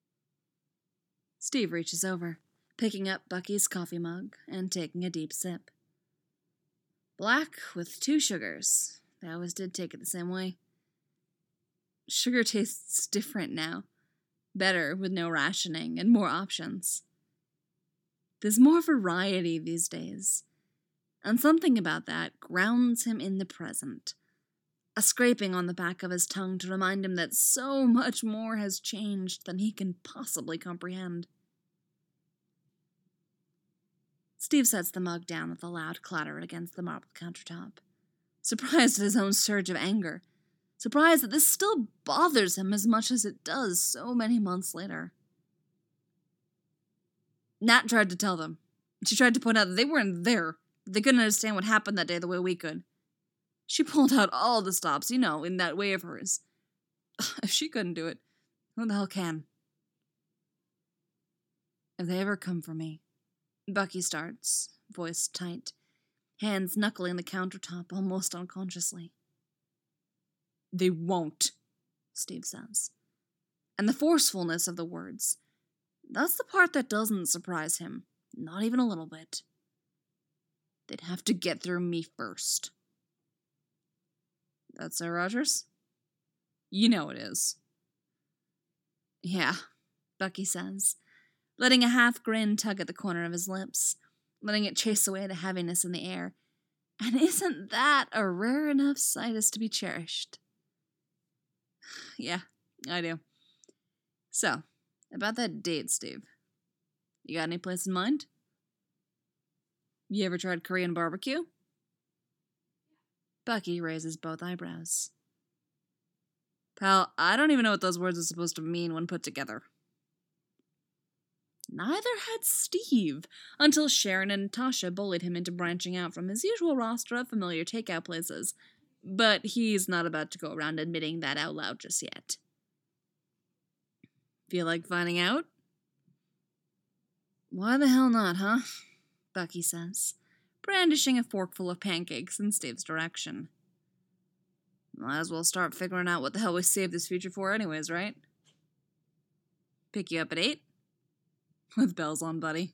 Steve reaches over, picking up Bucky's coffee mug and taking a deep sip. Black with two sugars. They always did take it the same way. Sugar tastes different now. Better with no rationing and more options. There's more variety these days. And something about that grounds him in the present. A scraping on the back of his tongue to remind him that so much more has changed than he can possibly comprehend. Steve sets the mug down with a loud clatter against the marble countertop, surprised at his own surge of anger, surprised that this still bothers him as much as it does so many months later. Nat tried to tell them. She tried to point out that they weren't there. They couldn't understand what happened that day the way we could. She pulled out all the stops, you know, in that way of hers. If she couldn't do it, who the hell can? If they ever come for me, Bucky starts, voice tight, hands knuckling the countertop almost unconsciously. They won't, Steve says. And the forcefulness of the words, that's the part that doesn't surprise him, not even a little bit. They'd have to get through me first. That's so, Rogers? You know it is. Yeah, Bucky says, letting a half grin tug at the corner of his lips, letting it chase away the heaviness in the air. And isn't that a rare enough sight as to be cherished? Yeah, I do. So, about that date, Steve. You got any place in mind? You ever tried Korean barbecue? Bucky raises both eyebrows. Pal, I don't even know what those words are supposed to mean when put together. Neither had Steve, until Sharon and Tasha bullied him into branching out from his usual roster of familiar takeout places. But he's not about to go around admitting that out loud just yet. Feel like finding out? Why the hell not, huh? Bucky says, brandishing a forkful of pancakes in Steve's direction. Might as well start figuring out what the hell we saved this future for anyways, right? Pick you up at eight? With bells on, buddy.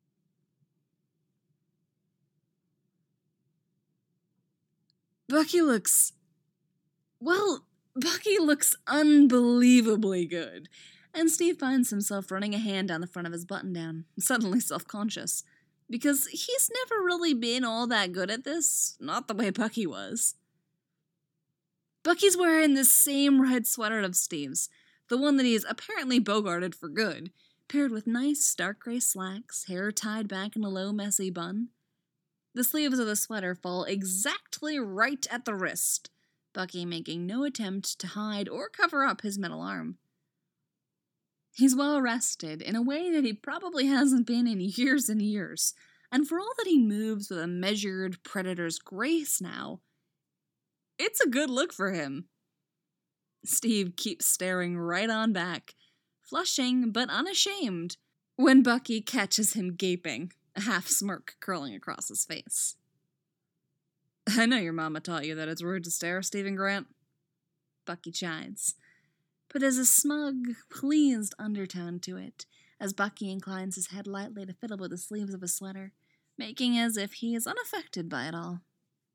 Bucky looks... Well, Bucky looks unbelievably good. And Steve finds himself running a hand down the front of his button-down, suddenly self-conscious. Because he's never really been all that good at this. Not the way Bucky was. Bucky's wearing the same red sweater of Steve's, the one that he's apparently bogarted for good, paired with nice dark gray slacks, hair tied back in a low, messy bun. The sleeves of the sweater fall exactly right at the wrist, Bucky making no attempt to hide or cover up his metal arm. He's well rested in a way that he probably hasn't been in years and years, and for all that he moves with a measured predator's grace now, it's a good look for him. Steve keeps staring right on back, flushing but unashamed, when Bucky catches him gaping, a half smirk curling across his face. I know your mama taught you that it's rude to stare, Stephen Grant. Bucky chides, but there's a smug, pleased undertone to it, as Bucky inclines his head lightly to fiddle with the sleeves of his sweater, making as if he is unaffected by it all.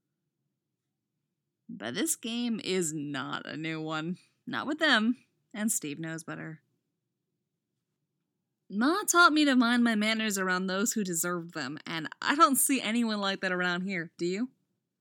But this game is not a new one. Not with them, and Steve knows better. Ma taught me to mind my manners around those who deserved them, and I don't see anyone like that around here, do you?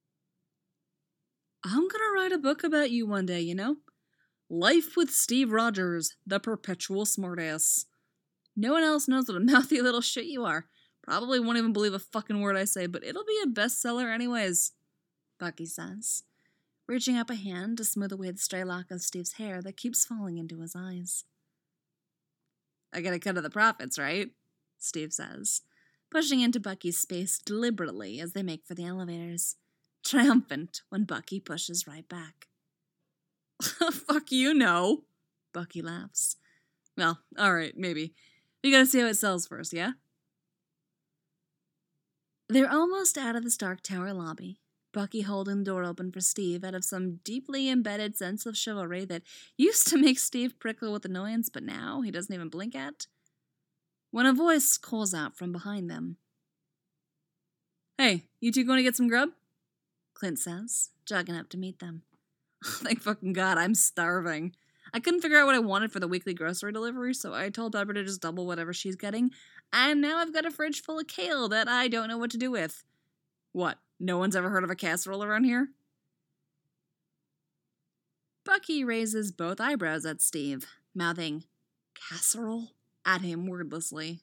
I'm gonna write a book about you one day, you know? Life with Steve Rogers, the perpetual smartass. No one else knows what a mouthy little shit you are. Probably won't even believe a fucking word I say, but it'll be a bestseller anyways, Bucky says, reaching up a hand to smooth away the stray lock of Steve's hair that keeps falling into his eyes. I get a cut of the profits, right? Steve says, pushing into Bucky's space deliberately as they make for the elevators, triumphant when Bucky pushes right back. Fuck you, no, Bucky laughs. Well, alright, maybe. We gotta see how it sells first, yeah? They're almost out of the Stark Tower lobby, Bucky holding the door open for Steve out of some deeply embedded sense of chivalry that used to make Steve prickle with annoyance, but now he doesn't even blink at, when a voice calls out from behind them. Hey, you two going to get some grub? Clint says, jogging up to meet them. Thank fucking God, I'm starving. I couldn't figure out what I wanted for the weekly grocery delivery, so I told Pepper to just double whatever she's getting, and now I've got a fridge full of kale that I don't know what to do with. What, no one's ever heard of a casserole around here? Bucky raises both eyebrows at Steve, mouthing, casserole, at him wordlessly.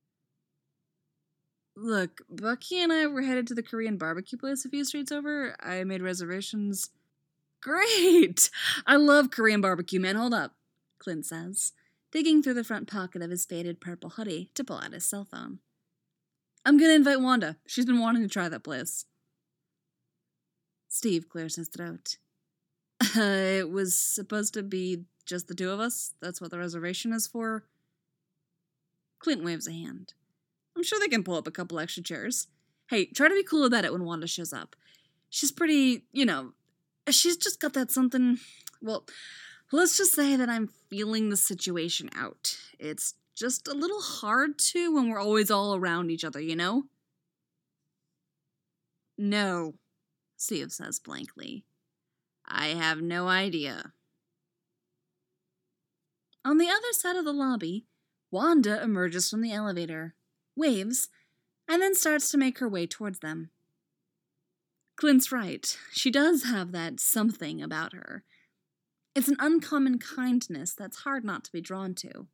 Look, Bucky and I were headed to the Korean barbecue place a few streets over. I made reservations. Great! I love Korean barbecue, man. Hold up, Clint says, digging through the front pocket of his faded purple hoodie to pull out his cell phone. I'm gonna invite Wanda. She's been wanting to try that place. Steve clears his throat. Uh, it was supposed to be just the two of us. That's what the reservation is for. Clint waves a hand. I'm sure they can pull up a couple extra chairs. Hey, try to be cool about it when Wanda shows up. She's pretty, you know, she's just got that something, well, let's just say that I'm feeling the situation out. It's just a little hard to when we're always all around each other, you know? No, Steve says blankly. I have no idea. On the other side of the lobby, Wanda emerges from the elevator, waves, and then starts to make her way towards them. Clint's right. She does have that something about her. It's an uncommon kindness that's hard not to be drawn to.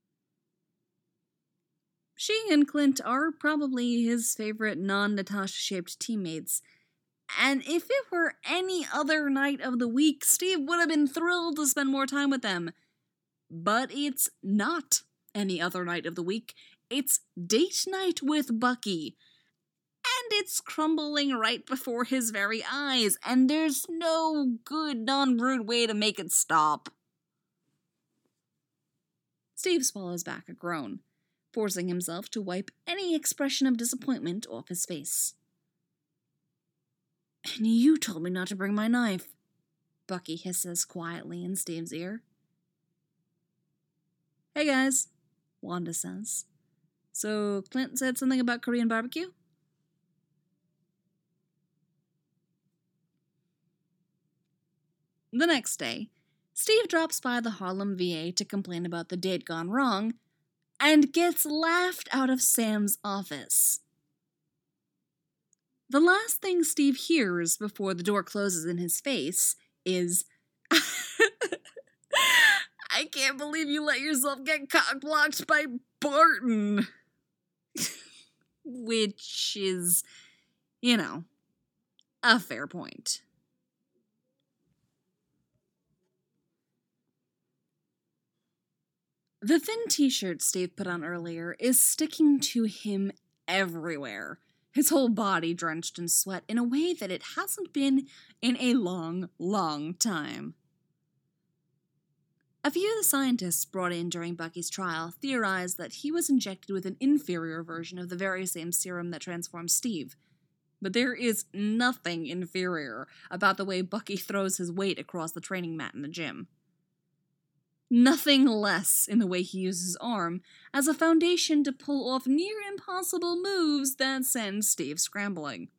She and Clint are probably his favorite non-Natasha-shaped teammates, and if it were any other night of the week, Steve would have been thrilled to spend more time with them. But it's not any other night of the week. It's date night with Bucky. And it's crumbling right before his very eyes, and there's no good, non-rude way to make it stop. Steve swallows back a groan, forcing himself to wipe any expression of disappointment off his face. And you told me not to bring my knife, Bucky hisses quietly in Steve's ear. Hey guys, Wanda says. So Clint said something about Korean barbecue? The next day, Steve drops by the Harlem V A to complain about the date gone wrong, and gets laughed out of Sam's office. The last thing Steve hears before the door closes in his face is, I can't believe you let yourself get cock-blocked by Barton. Which is, you know, a fair point. The thin t-shirt Steve put on earlier is sticking to him everywhere, his whole body drenched in sweat in a way that it hasn't been in a long, long time. A few of the scientists brought in during Bucky's trial theorized that he was injected with an inferior version of the very same serum that transformed Steve. But there is nothing inferior about the way Bucky throws his weight across the training mat in the gym. Nothing less in the way he uses his arm as a foundation to pull off near impossible moves that send Steve scrambling.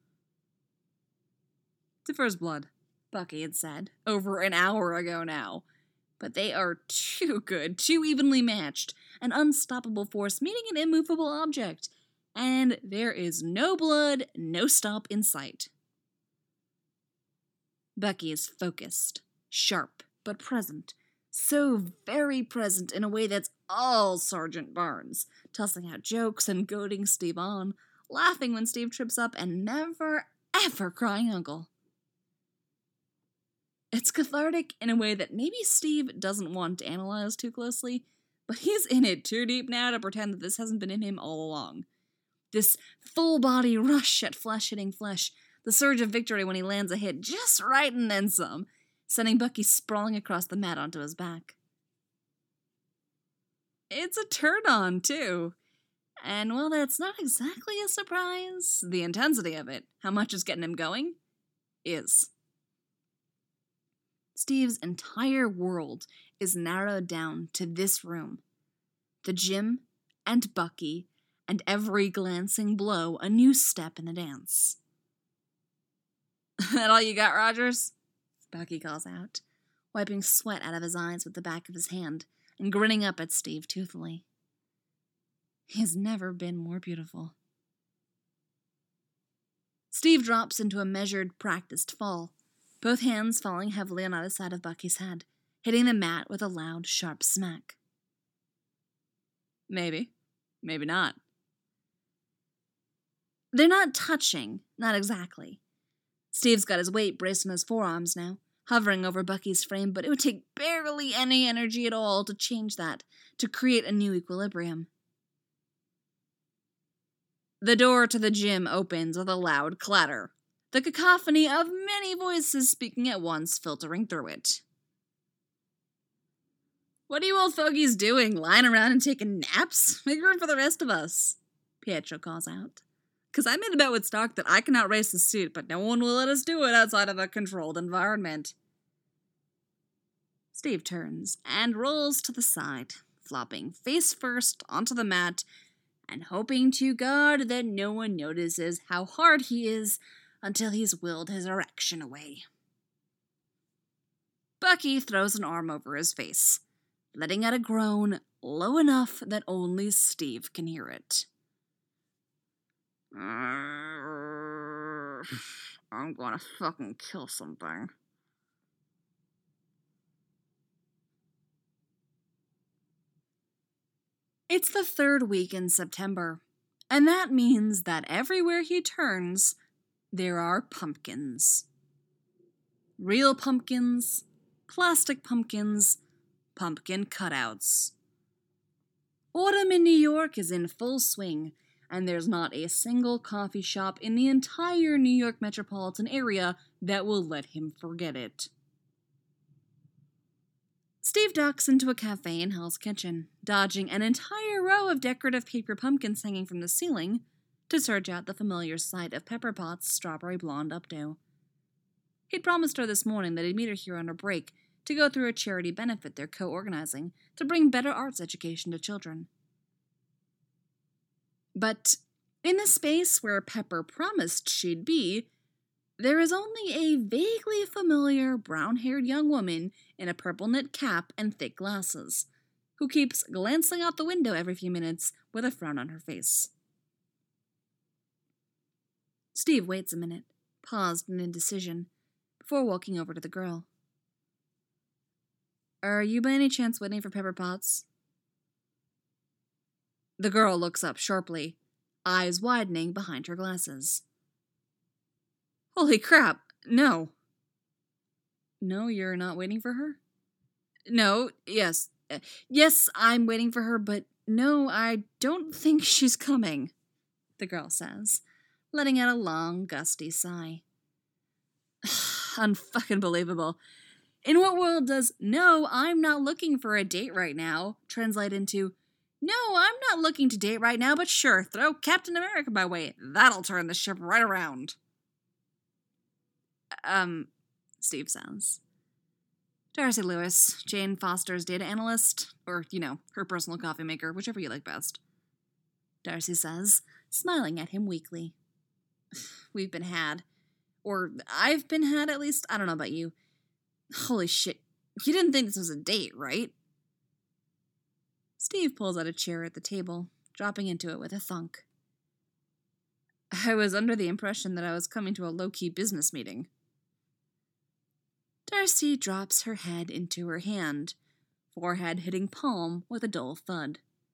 "The first blood," Bucky had said, over an hour ago now. But they are too good, too evenly matched, an unstoppable force meeting an immovable object, and there is no blood, no stop in sight. Bucky is focused, sharp, but present, so very present in a way that's all Sergeant Barnes, tossing out jokes and goading Steve on, laughing when Steve trips up, and never, ever crying uncle. It's cathartic in a way that maybe Steve doesn't want to analyze too closely, but he's in it too deep now to pretend that this hasn't been in him all along. This full-body rush at flesh hitting flesh, the surge of victory when he lands a hit just right and then some, sending Bucky sprawling across the mat onto his back. It's a turn-on, too. And while that's not exactly a surprise, the intensity of it, how much is getting him going, is. Steve's entire world is narrowed down to this room. The gym, and Bucky, and every glancing blow a new step in the dance. "That all you got, Rogers?" Bucky calls out, wiping sweat out of his eyes with the back of his hand, and grinning up at Steve toothfully. He's never been more beautiful. Steve drops into a measured, practiced fall, both hands falling heavily on either side of Bucky's head, hitting the mat with a loud, sharp smack. Maybe. Maybe not. They're not touching, not exactly. Steve's got his weight braced on his forearms now, hovering over Bucky's frame, but it would take barely any energy at all to change that, to create a new equilibrium. The door to the gym opens with a loud clatter, the cacophony of many voices speaking at once filtering through it. "What are you old fogies doing, lying around and taking naps? Make room for the rest of us," Pietro calls out. "Because I made a bet with Stark that I can outrace the suit, but no one will let us do it outside of a controlled environment." Steve turns and rolls to the side, flopping face first onto the mat and hoping to God that no one notices how hard he is until he's willed his erection away. Bucky throws an arm over his face, letting out a groan low enough that only Steve can hear it. "I'm gonna fucking kill something." It's the third week in September, and that means that everywhere he turns, there are pumpkins. Real pumpkins, plastic pumpkins, pumpkin cutouts. Autumn in New York is in full swing, and there's not a single coffee shop in the entire New York metropolitan area that will let him forget it. Steve ducks into a cafe in Hell's Kitchen, dodging an entire row of decorative paper pumpkins hanging from the ceiling to search out the familiar sight of Pepper Potts' strawberry blonde updo. He'd promised her this morning that he'd meet her here on her break to go through a charity benefit they're co-organizing to bring better arts education to children. But in the space where Pepper promised she'd be, there is only a vaguely familiar brown-haired young woman in a purple knit cap and thick glasses, who keeps glancing out the window every few minutes with a frown on her face. Steve waits a minute, paused in indecision, before walking over to the girl. Are you by any chance waiting for Pepper Potts? The girl looks up sharply, eyes widening behind her glasses. Holy crap, no. No, you're not waiting for her? No, yes. Yes, I'm waiting for her, but no, I don't think she's coming, the girl says, letting out a long, gusty sigh. Unfucking believable. In what world does "no, I'm not looking for a date right now" translate into "no, I'm not looking to date right now, but sure, throw Captain America my way. That'll turn the ship right around." Um, Steve says. Darcy Lewis, Jane Foster's data analyst, or, you know, her personal coffee maker, whichever you like best. Darcy says, smiling at him weakly. We've been had. Or I've been had, at least. I don't know about you. Holy shit. You didn't think this was a date, right? Steve pulls out a chair at the table, dropping into it with a thunk. I was under the impression that I was coming to a low-key business meeting. Darcy drops her head into her hand, forehead hitting palm with a dull thud.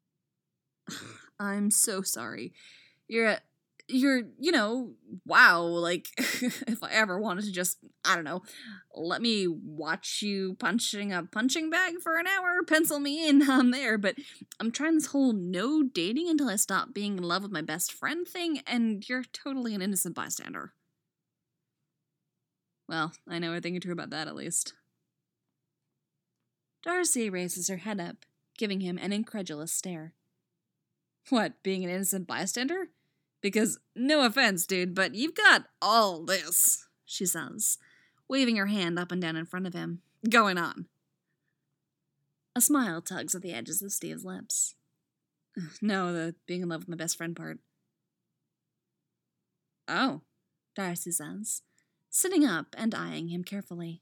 I'm so sorry. You're a... You're, you know, wow, like, if I ever wanted to just, I don't know, let me watch you punching a punching bag for an hour, pencil me in, I'm there, but I'm trying this whole no dating until I stop being in love with my best friend thing, and you're totally an innocent bystander. Well, I know a thing or two about that, at least. Darcy raises her head up, giving him an incredulous stare. What, being an innocent bystander? Because, no offense, dude, but you've got all this, she says, waving her hand up and down in front of him. Going on. A smile tugs at the edges of Steve's lips. No, the being in love with my best friend part. Oh, Darcy says, sitting up and eyeing him carefully.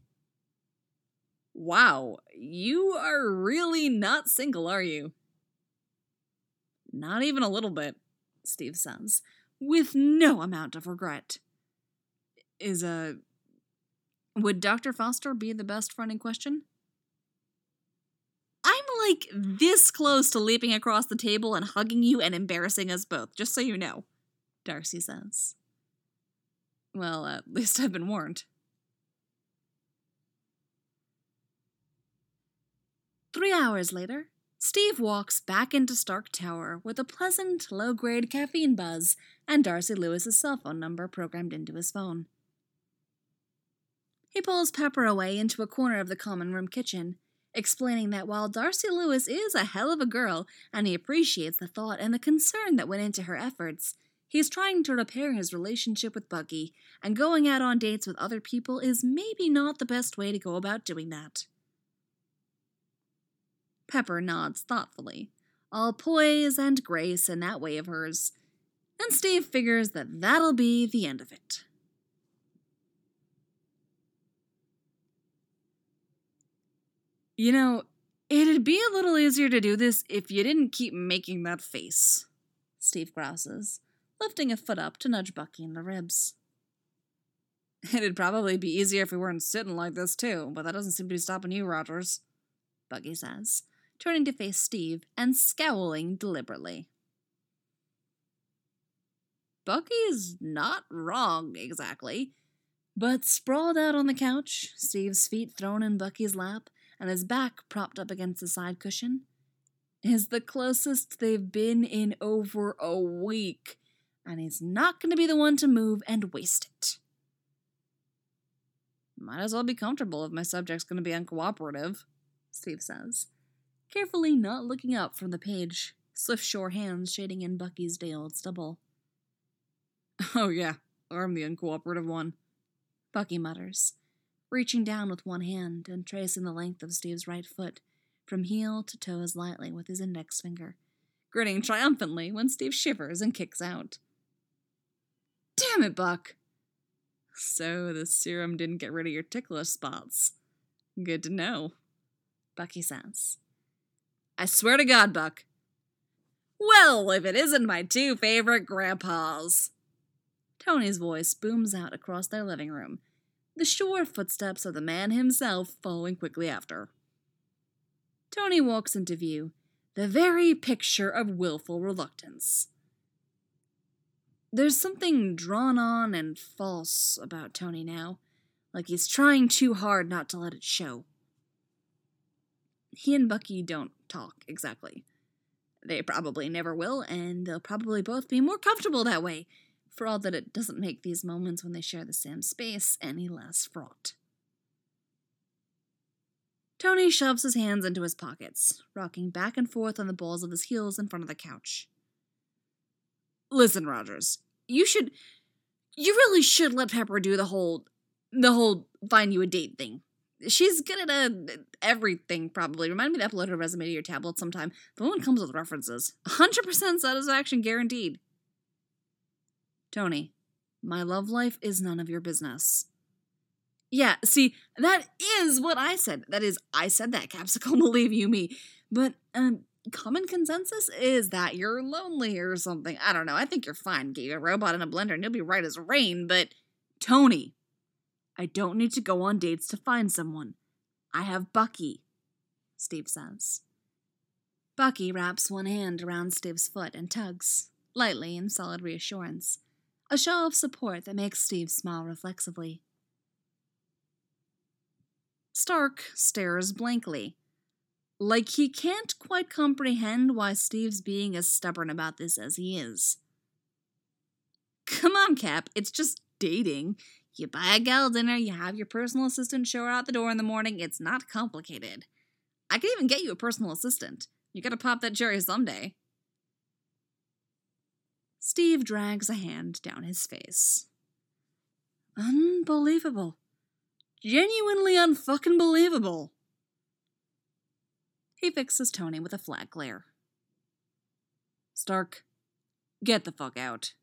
Wow, you are really not single, are you? Not even a little bit, Steve says, with no amount of regret. Is a... Would Doctor Foster be the best friend in question? I'm like this close to leaping across the table and hugging you and embarrassing us both, just so you know, Darcy says. Well, at least I've been warned. Three hours later, Steve walks back into Stark Tower with a pleasant, low-grade caffeine buzz and Darcy Lewis's cell phone number programmed into his phone. He pulls Pepper away into a corner of the common room kitchen, explaining that while Darcy Lewis is a hell of a girl and he appreciates the thought and the concern that went into her efforts, he's trying to repair his relationship with Bucky, and going out on dates with other people is maybe not the best way to go about doing that. Pepper nods thoughtfully, all poise and grace in that way of hers, and Steve figures that that'll be the end of it. You know, it'd be a little easier to do this if you didn't keep making that face, Steve grouses, lifting a foot up to nudge Bucky in the ribs. It'd probably be easier if we weren't sitting like this, too, but that doesn't seem to be stopping you, Rogers, Bucky says, turning to face Steve and scowling deliberately. Bucky's not wrong, exactly, but sprawled out on the couch, Steve's feet thrown in Bucky's lap, and his back propped up against the side cushion, is the closest they've been in over a week, and he's not going to be the one to move and waste it. Might as well be comfortable if my subject's going to be uncooperative, Steve says, carefully not looking up from the page, swift shore hands shading in Bucky's day-old stubble. Oh yeah, I'm the uncooperative one, Bucky mutters, reaching down with one hand and tracing the length of Steve's right foot, from heel to toes lightly with his index finger, grinning triumphantly when Steve shivers and kicks out. Damn it, Buck! So the serum didn't get rid of your ticklish spots. Good to know, Bucky says. I swear to God, Buck. Well, if it isn't my two favorite grandpas. Tony's voice booms out across their living room, the sure footsteps of the man himself following quickly after. Tony walks into view, the very picture of willful reluctance. There's something drawn on and false about Tony now, like he's trying too hard not to let it show. He and Bucky don't talk, exactly. They probably never will, and they'll probably both be more comfortable that way, for all that it doesn't make these moments when they share the same space any less fraught. Tony shoves his hands into his pockets, rocking back and forth on the balls of his heels in front of the couch. Listen, Rogers, you should... You really should let Pepper do the whole... The whole find you a date thing. She's good at uh, everything, probably. Remind me to upload her resume to your tablet sometime. The one comes with references. one hundred percent satisfaction guaranteed. Tony, my love life is none of your business. Yeah, see, that is what I said. That is, I said that, Capsicum, believe you me. But, um, common consensus is that you're lonely or something. I don't know, I think you're fine. Get you a robot and a blender and you'll be right as rain, but... Tony, I don't need to go on dates to find someone. I have Bucky, Steve says. Bucky wraps one hand around Steve's foot and tugs, lightly in solid reassurance. A show of support that makes Steve smile reflexively. Stark stares blankly, like he can't quite comprehend why Steve's being as stubborn about this as he is. Come on, Cap, it's just dating. You buy a gal dinner, you have your personal assistant show her out the door in the morning, it's not complicated. I could even get you a personal assistant. You gotta pop that cherry someday. Steve drags a hand down his face. Unbelievable. Genuinely unfucking believable. He fixes Tony with a flat glare. Stark, get the fuck out.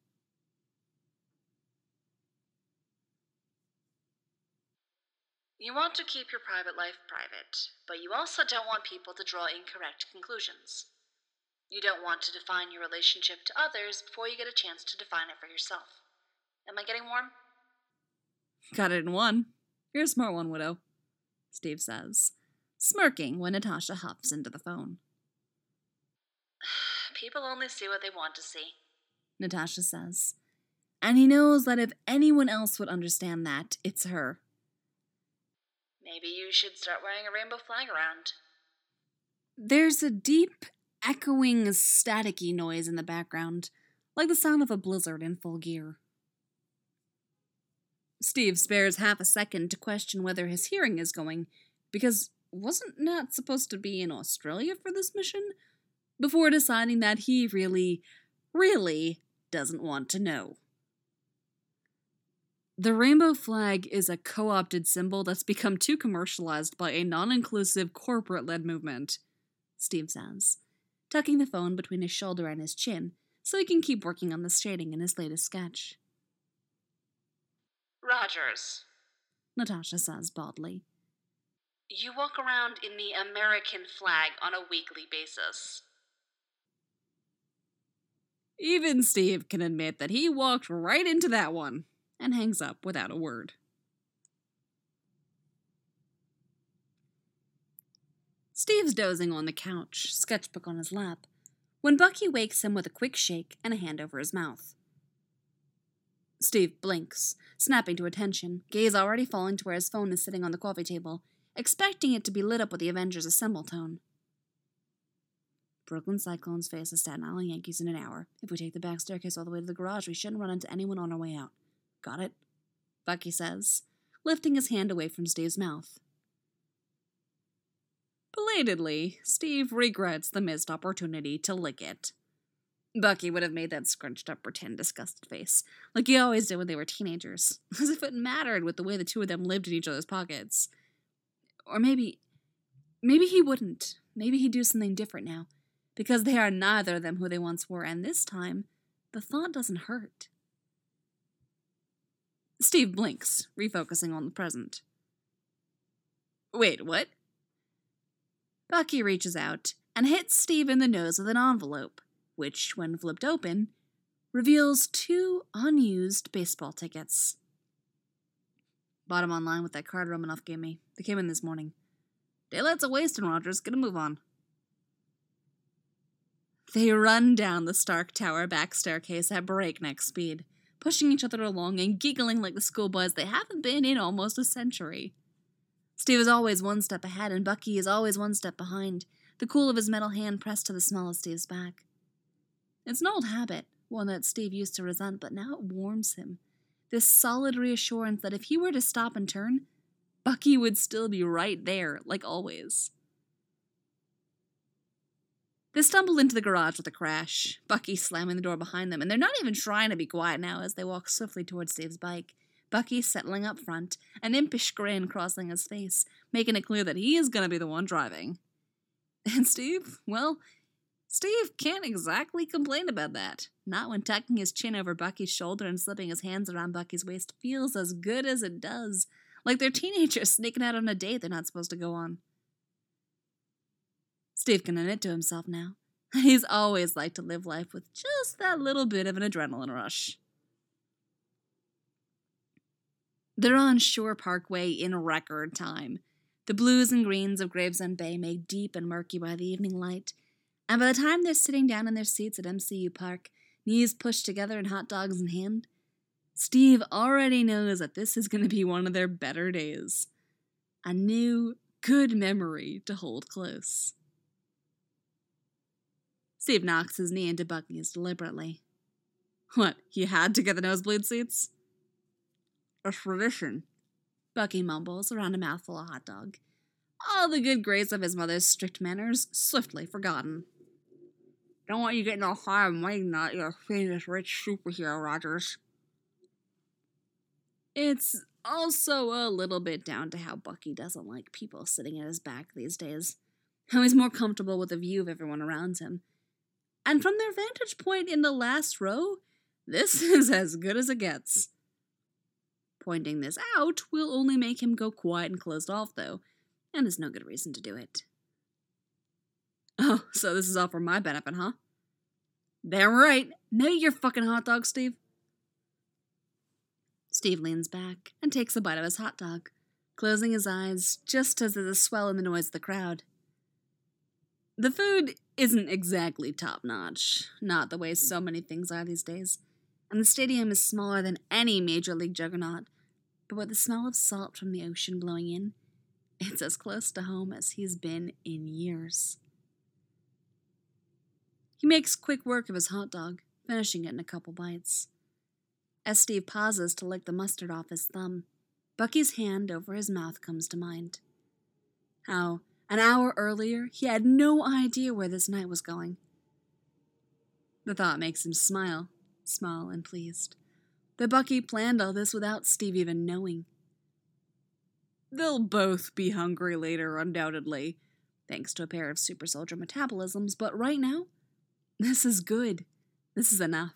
You want to keep your private life private, but you also don't want people to draw incorrect conclusions. You don't want to define your relationship to others before you get a chance to define it for yourself. Am I getting warm? Got it in one. You're a smart one, Widow, Steve says, smirking when Natasha huffs into the phone. People only see what they want to see, Natasha says. And he knows that if anyone else would understand that, it's her. Maybe you should start wearing a rainbow flag around. There's a deep, echoing, staticky noise in the background, like the sound of a blizzard in full gear. Steve spares half a second to question whether his hearing is going, because wasn't Nat supposed to be in Australia for this mission? Before deciding that he really, really doesn't want to know. The rainbow flag is a co-opted symbol that's become too commercialized by a non-inclusive corporate-led movement, Steve says, tucking the phone between his shoulder and his chin so he can keep working on the shading in his latest sketch. Rogers, Natasha says baldly. You walk around in the American flag on a weekly basis. Even Steve can admit that he walked right into that one, and hangs up without a word. Steve's dozing on the couch, sketchbook on his lap, when Bucky wakes him with a quick shake and a hand over his mouth. Steve blinks, snapping to attention, gaze already falling to where his phone is sitting on the coffee table, expecting it to be lit up with the Avengers Assemble tone. Brooklyn Cyclones face the Staten Island Yankees in an hour. If we take the back staircase all the way to the garage, we shouldn't run into anyone on our way out. Got it? Bucky says, lifting his hand away from Steve's mouth. Belatedly, Steve regrets the missed opportunity to lick it. Bucky would have made that scrunched-up pretend disgusted face, like he always did when they were teenagers, as if it mattered with the way the two of them lived in each other's pockets. Or maybe... Maybe he wouldn't. Maybe he'd do something different now, because they are neither of them who they once were, and this time, the thought doesn't hurt. Steve blinks, refocusing on the present. Wait, what? Bucky reaches out and hits Steve in the nose with an envelope, which, when flipped open, reveals two unused baseball tickets. Bought 'em online with that card Romanoff gave me. They came in this morning. Daylight's a wasting, Rogers. Get a move on. They run down the Stark Tower back staircase at breakneck speed, pushing each other along and giggling like the schoolboys they haven't been in almost a century. Steve is always one step ahead, and Bucky is always one step behind, the cool of his metal hand pressed to the small of Steve's back. It's an old habit, one that Steve used to resent, but now it warms him. This solid reassurance that if he were to stop and turn, Bucky would still be right there, like always. They stumble into the garage with a crash, Bucky slamming the door behind them, and they're not even trying to be quiet now as they walk swiftly towards Steve's bike. Bucky settling up front, an impish grin crossing his face, making it clear that he is going to be the one driving. And Steve, well, Steve can't exactly complain about that. Not when tucking his chin over Bucky's shoulder and slipping his hands around Bucky's waist feels as good as it does, like they're teenagers sneaking out on a date they're not supposed to go on. Steve can admit to himself now. He's always liked to live life with just that little bit of an adrenaline rush. They're on Shore Parkway in record time. The blues and greens of Gravesend Bay made deep and murky by the evening light, and by the time they're sitting down in their seats at M C U Park, knees pushed together and hot dogs in hand, Steve already knows that this is going to be one of their better days. A new, good memory to hold close. Steve knocks his knee into Bucky's deliberately. What, you had to get the nosebleed seats? A tradition, Bucky mumbles around a mouthful of hot dog. All the good grace of his mother's strict manners swiftly forgotten. Don't want you getting all high and mighty that you're a famous rich superhero, Rogers. It's also a little bit down to how Bucky doesn't like people sitting at his back these days. How he's more comfortable with the view of everyone around him. And from their vantage point in the last row, this is as good as it gets. Pointing this out will only make him go quiet and closed off, though, and there's no good reason to do it. Oh, so this is all for my benefit, huh? Damn right. Know your fucking hot dog, Steve. Steve leans back and takes a bite of his hot dog, closing his eyes just as there's a swell in the noise of the crowd. The food isn't exactly top-notch, not the way so many things are these days, and the stadium is smaller than any Major League juggernaut, but with the smell of salt from the ocean blowing in, it's as close to home as he's been in years. He makes quick work of his hot dog, finishing it in a couple bites. As Steve pauses to lick the mustard off his thumb, Bucky's hand over his mouth comes to mind. How, an hour earlier, he had no idea where this night was going. The thought makes him smile, small and pleased, that Bucky planned all this without Steve even knowing. They'll both be hungry later, undoubtedly, thanks to a pair of super soldier metabolisms, but right now, this is good. This is enough.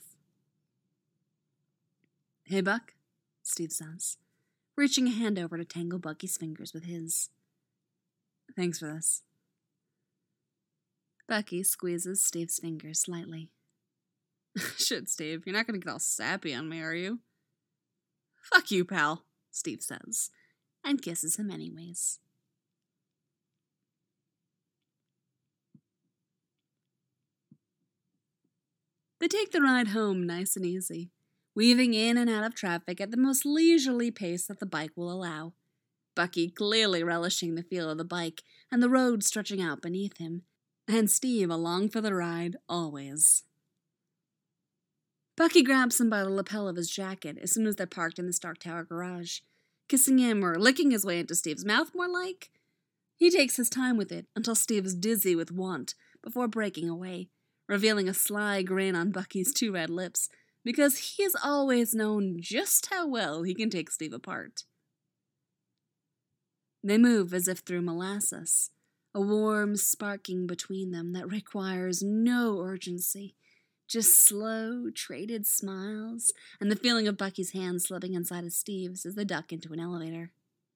Hey, Buck, Steve says, reaching a hand over to tangle Bucky's fingers with his. Thanks for this. Bucky squeezes Steve's fingers slightly. Shit, Steve, you're not going to get all sappy on me, are you? Fuck you, pal, Steve says, and kisses him anyways. They take the ride home nice and easy, weaving in and out of traffic at the most leisurely pace that the bike will allow. Bucky clearly relishing the feel of the bike and the road stretching out beneath him, and Steve along for the ride always. Bucky grabs him by the lapel of his jacket as soon as they're parked in the Stark Tower garage, kissing him or licking his way into Steve's mouth more like. He takes his time with it until Steve is dizzy with want before breaking away, revealing a sly grin on Bucky's two red lips, because he has always known just how well he can take Steve apart. They move as if through molasses, a warm sparking between them that requires no urgency, just slow, traded smiles, and the feeling of Bucky's hand slipping inside of Steve's as they duck into an elevator.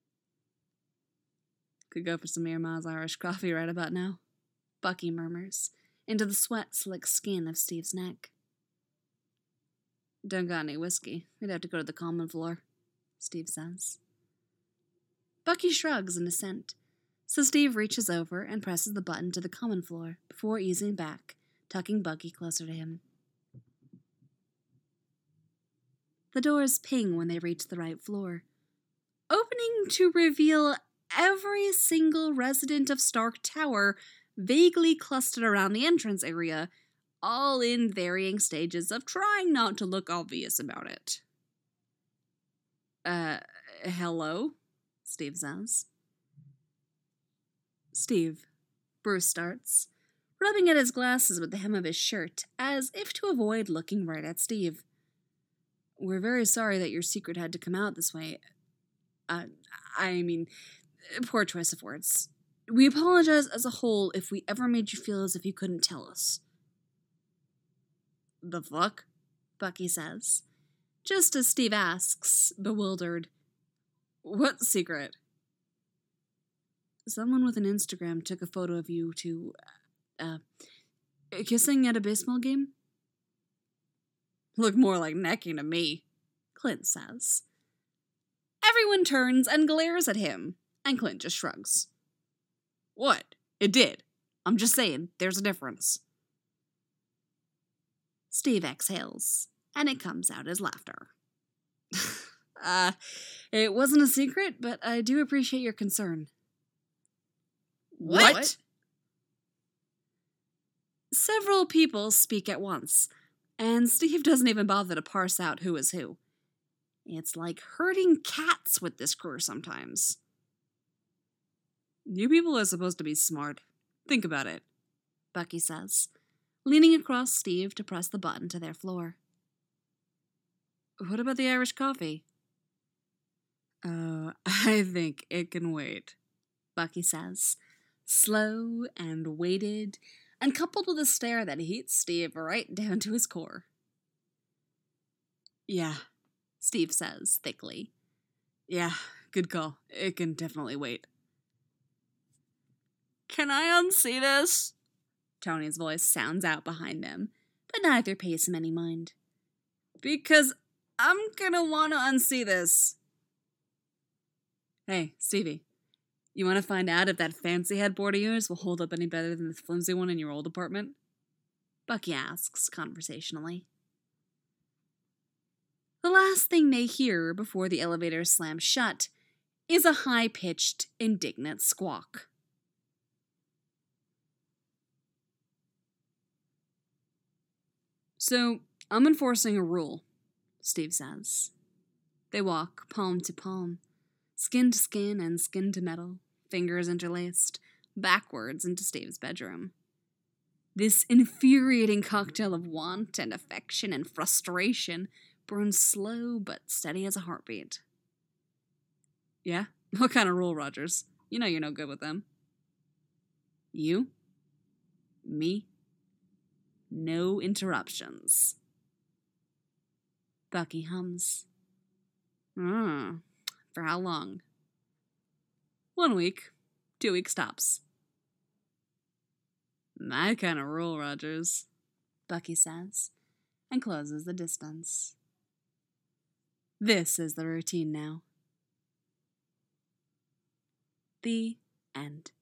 Could go for some Irma's Irish coffee right about now, Bucky murmurs, into the sweat-slick skin of Steve's neck. Don't got any whiskey. We'd have to go to the common floor, Steve says. Bucky shrugs in assent, So Steve reaches over and presses the button to the common floor before easing back, tucking Bucky closer to him. The doors ping when they reach the right floor, opening to reveal every single resident of Stark Tower vaguely clustered around the entrance area, all in varying stages of trying not to look obvious about it. Uh, hello? Steve says. Steve, Bruce starts, rubbing at his glasses with the hem of his shirt, as if to avoid looking right at Steve. We're very sorry that your secret had to come out this way. Uh, I mean, poor choice of words. We apologize as a whole if we ever made you feel as if you couldn't tell us. The fuck? Bucky says, just as Steve asks, bewildered, what secret? Someone with an Instagram took a photo of you to, uh, kissing at a baseball game? Look more like necking to me, Clint says. Everyone turns and glares at him, and Clint just shrugs. What? It did. I'm just saying, there's a difference. Steve exhales, and it comes out as laughter. uh, it wasn't a secret, but I do appreciate your concern. What? What? Several people speak at once, and Steve doesn't even bother to parse out who is who. It's like herding cats with this crew sometimes. You people are supposed to be smart. Think about it, Bucky says, leaning across Steve to press the button to their floor. What about the Irish coffee? Uh, I think it can wait, Bucky says, slow and weighted, and coupled with a stare that heats Steve right down to his core. Yeah, Steve says thickly. Yeah, good call. It can definitely wait. Can I unsee this? Tony's voice sounds out behind them, but neither pays him any mind. Because I'm gonna want to unsee this. Hey, Stevie, you want to find out if that fancy headboard of yours will hold up any better than the flimsy one in your old apartment? Bucky asks conversationally. The last thing they hear before the elevator slams shut is a high-pitched, indignant squawk. So, I'm enforcing a rule, Steve says. They walk palm to palm, skin to skin and skin to metal, fingers interlaced, backwards into Steve's bedroom. This infuriating cocktail of want and affection and frustration burns slow but steady as a heartbeat. Yeah? What kind of rule, Rogers? You know you're no good with them. You? Me? No interruptions. Bucky hums. Hmm. For how long? One week. Two weeks tops. My kind of rule, Rogers, Bucky says, and closes the distance. This is the routine now. The end.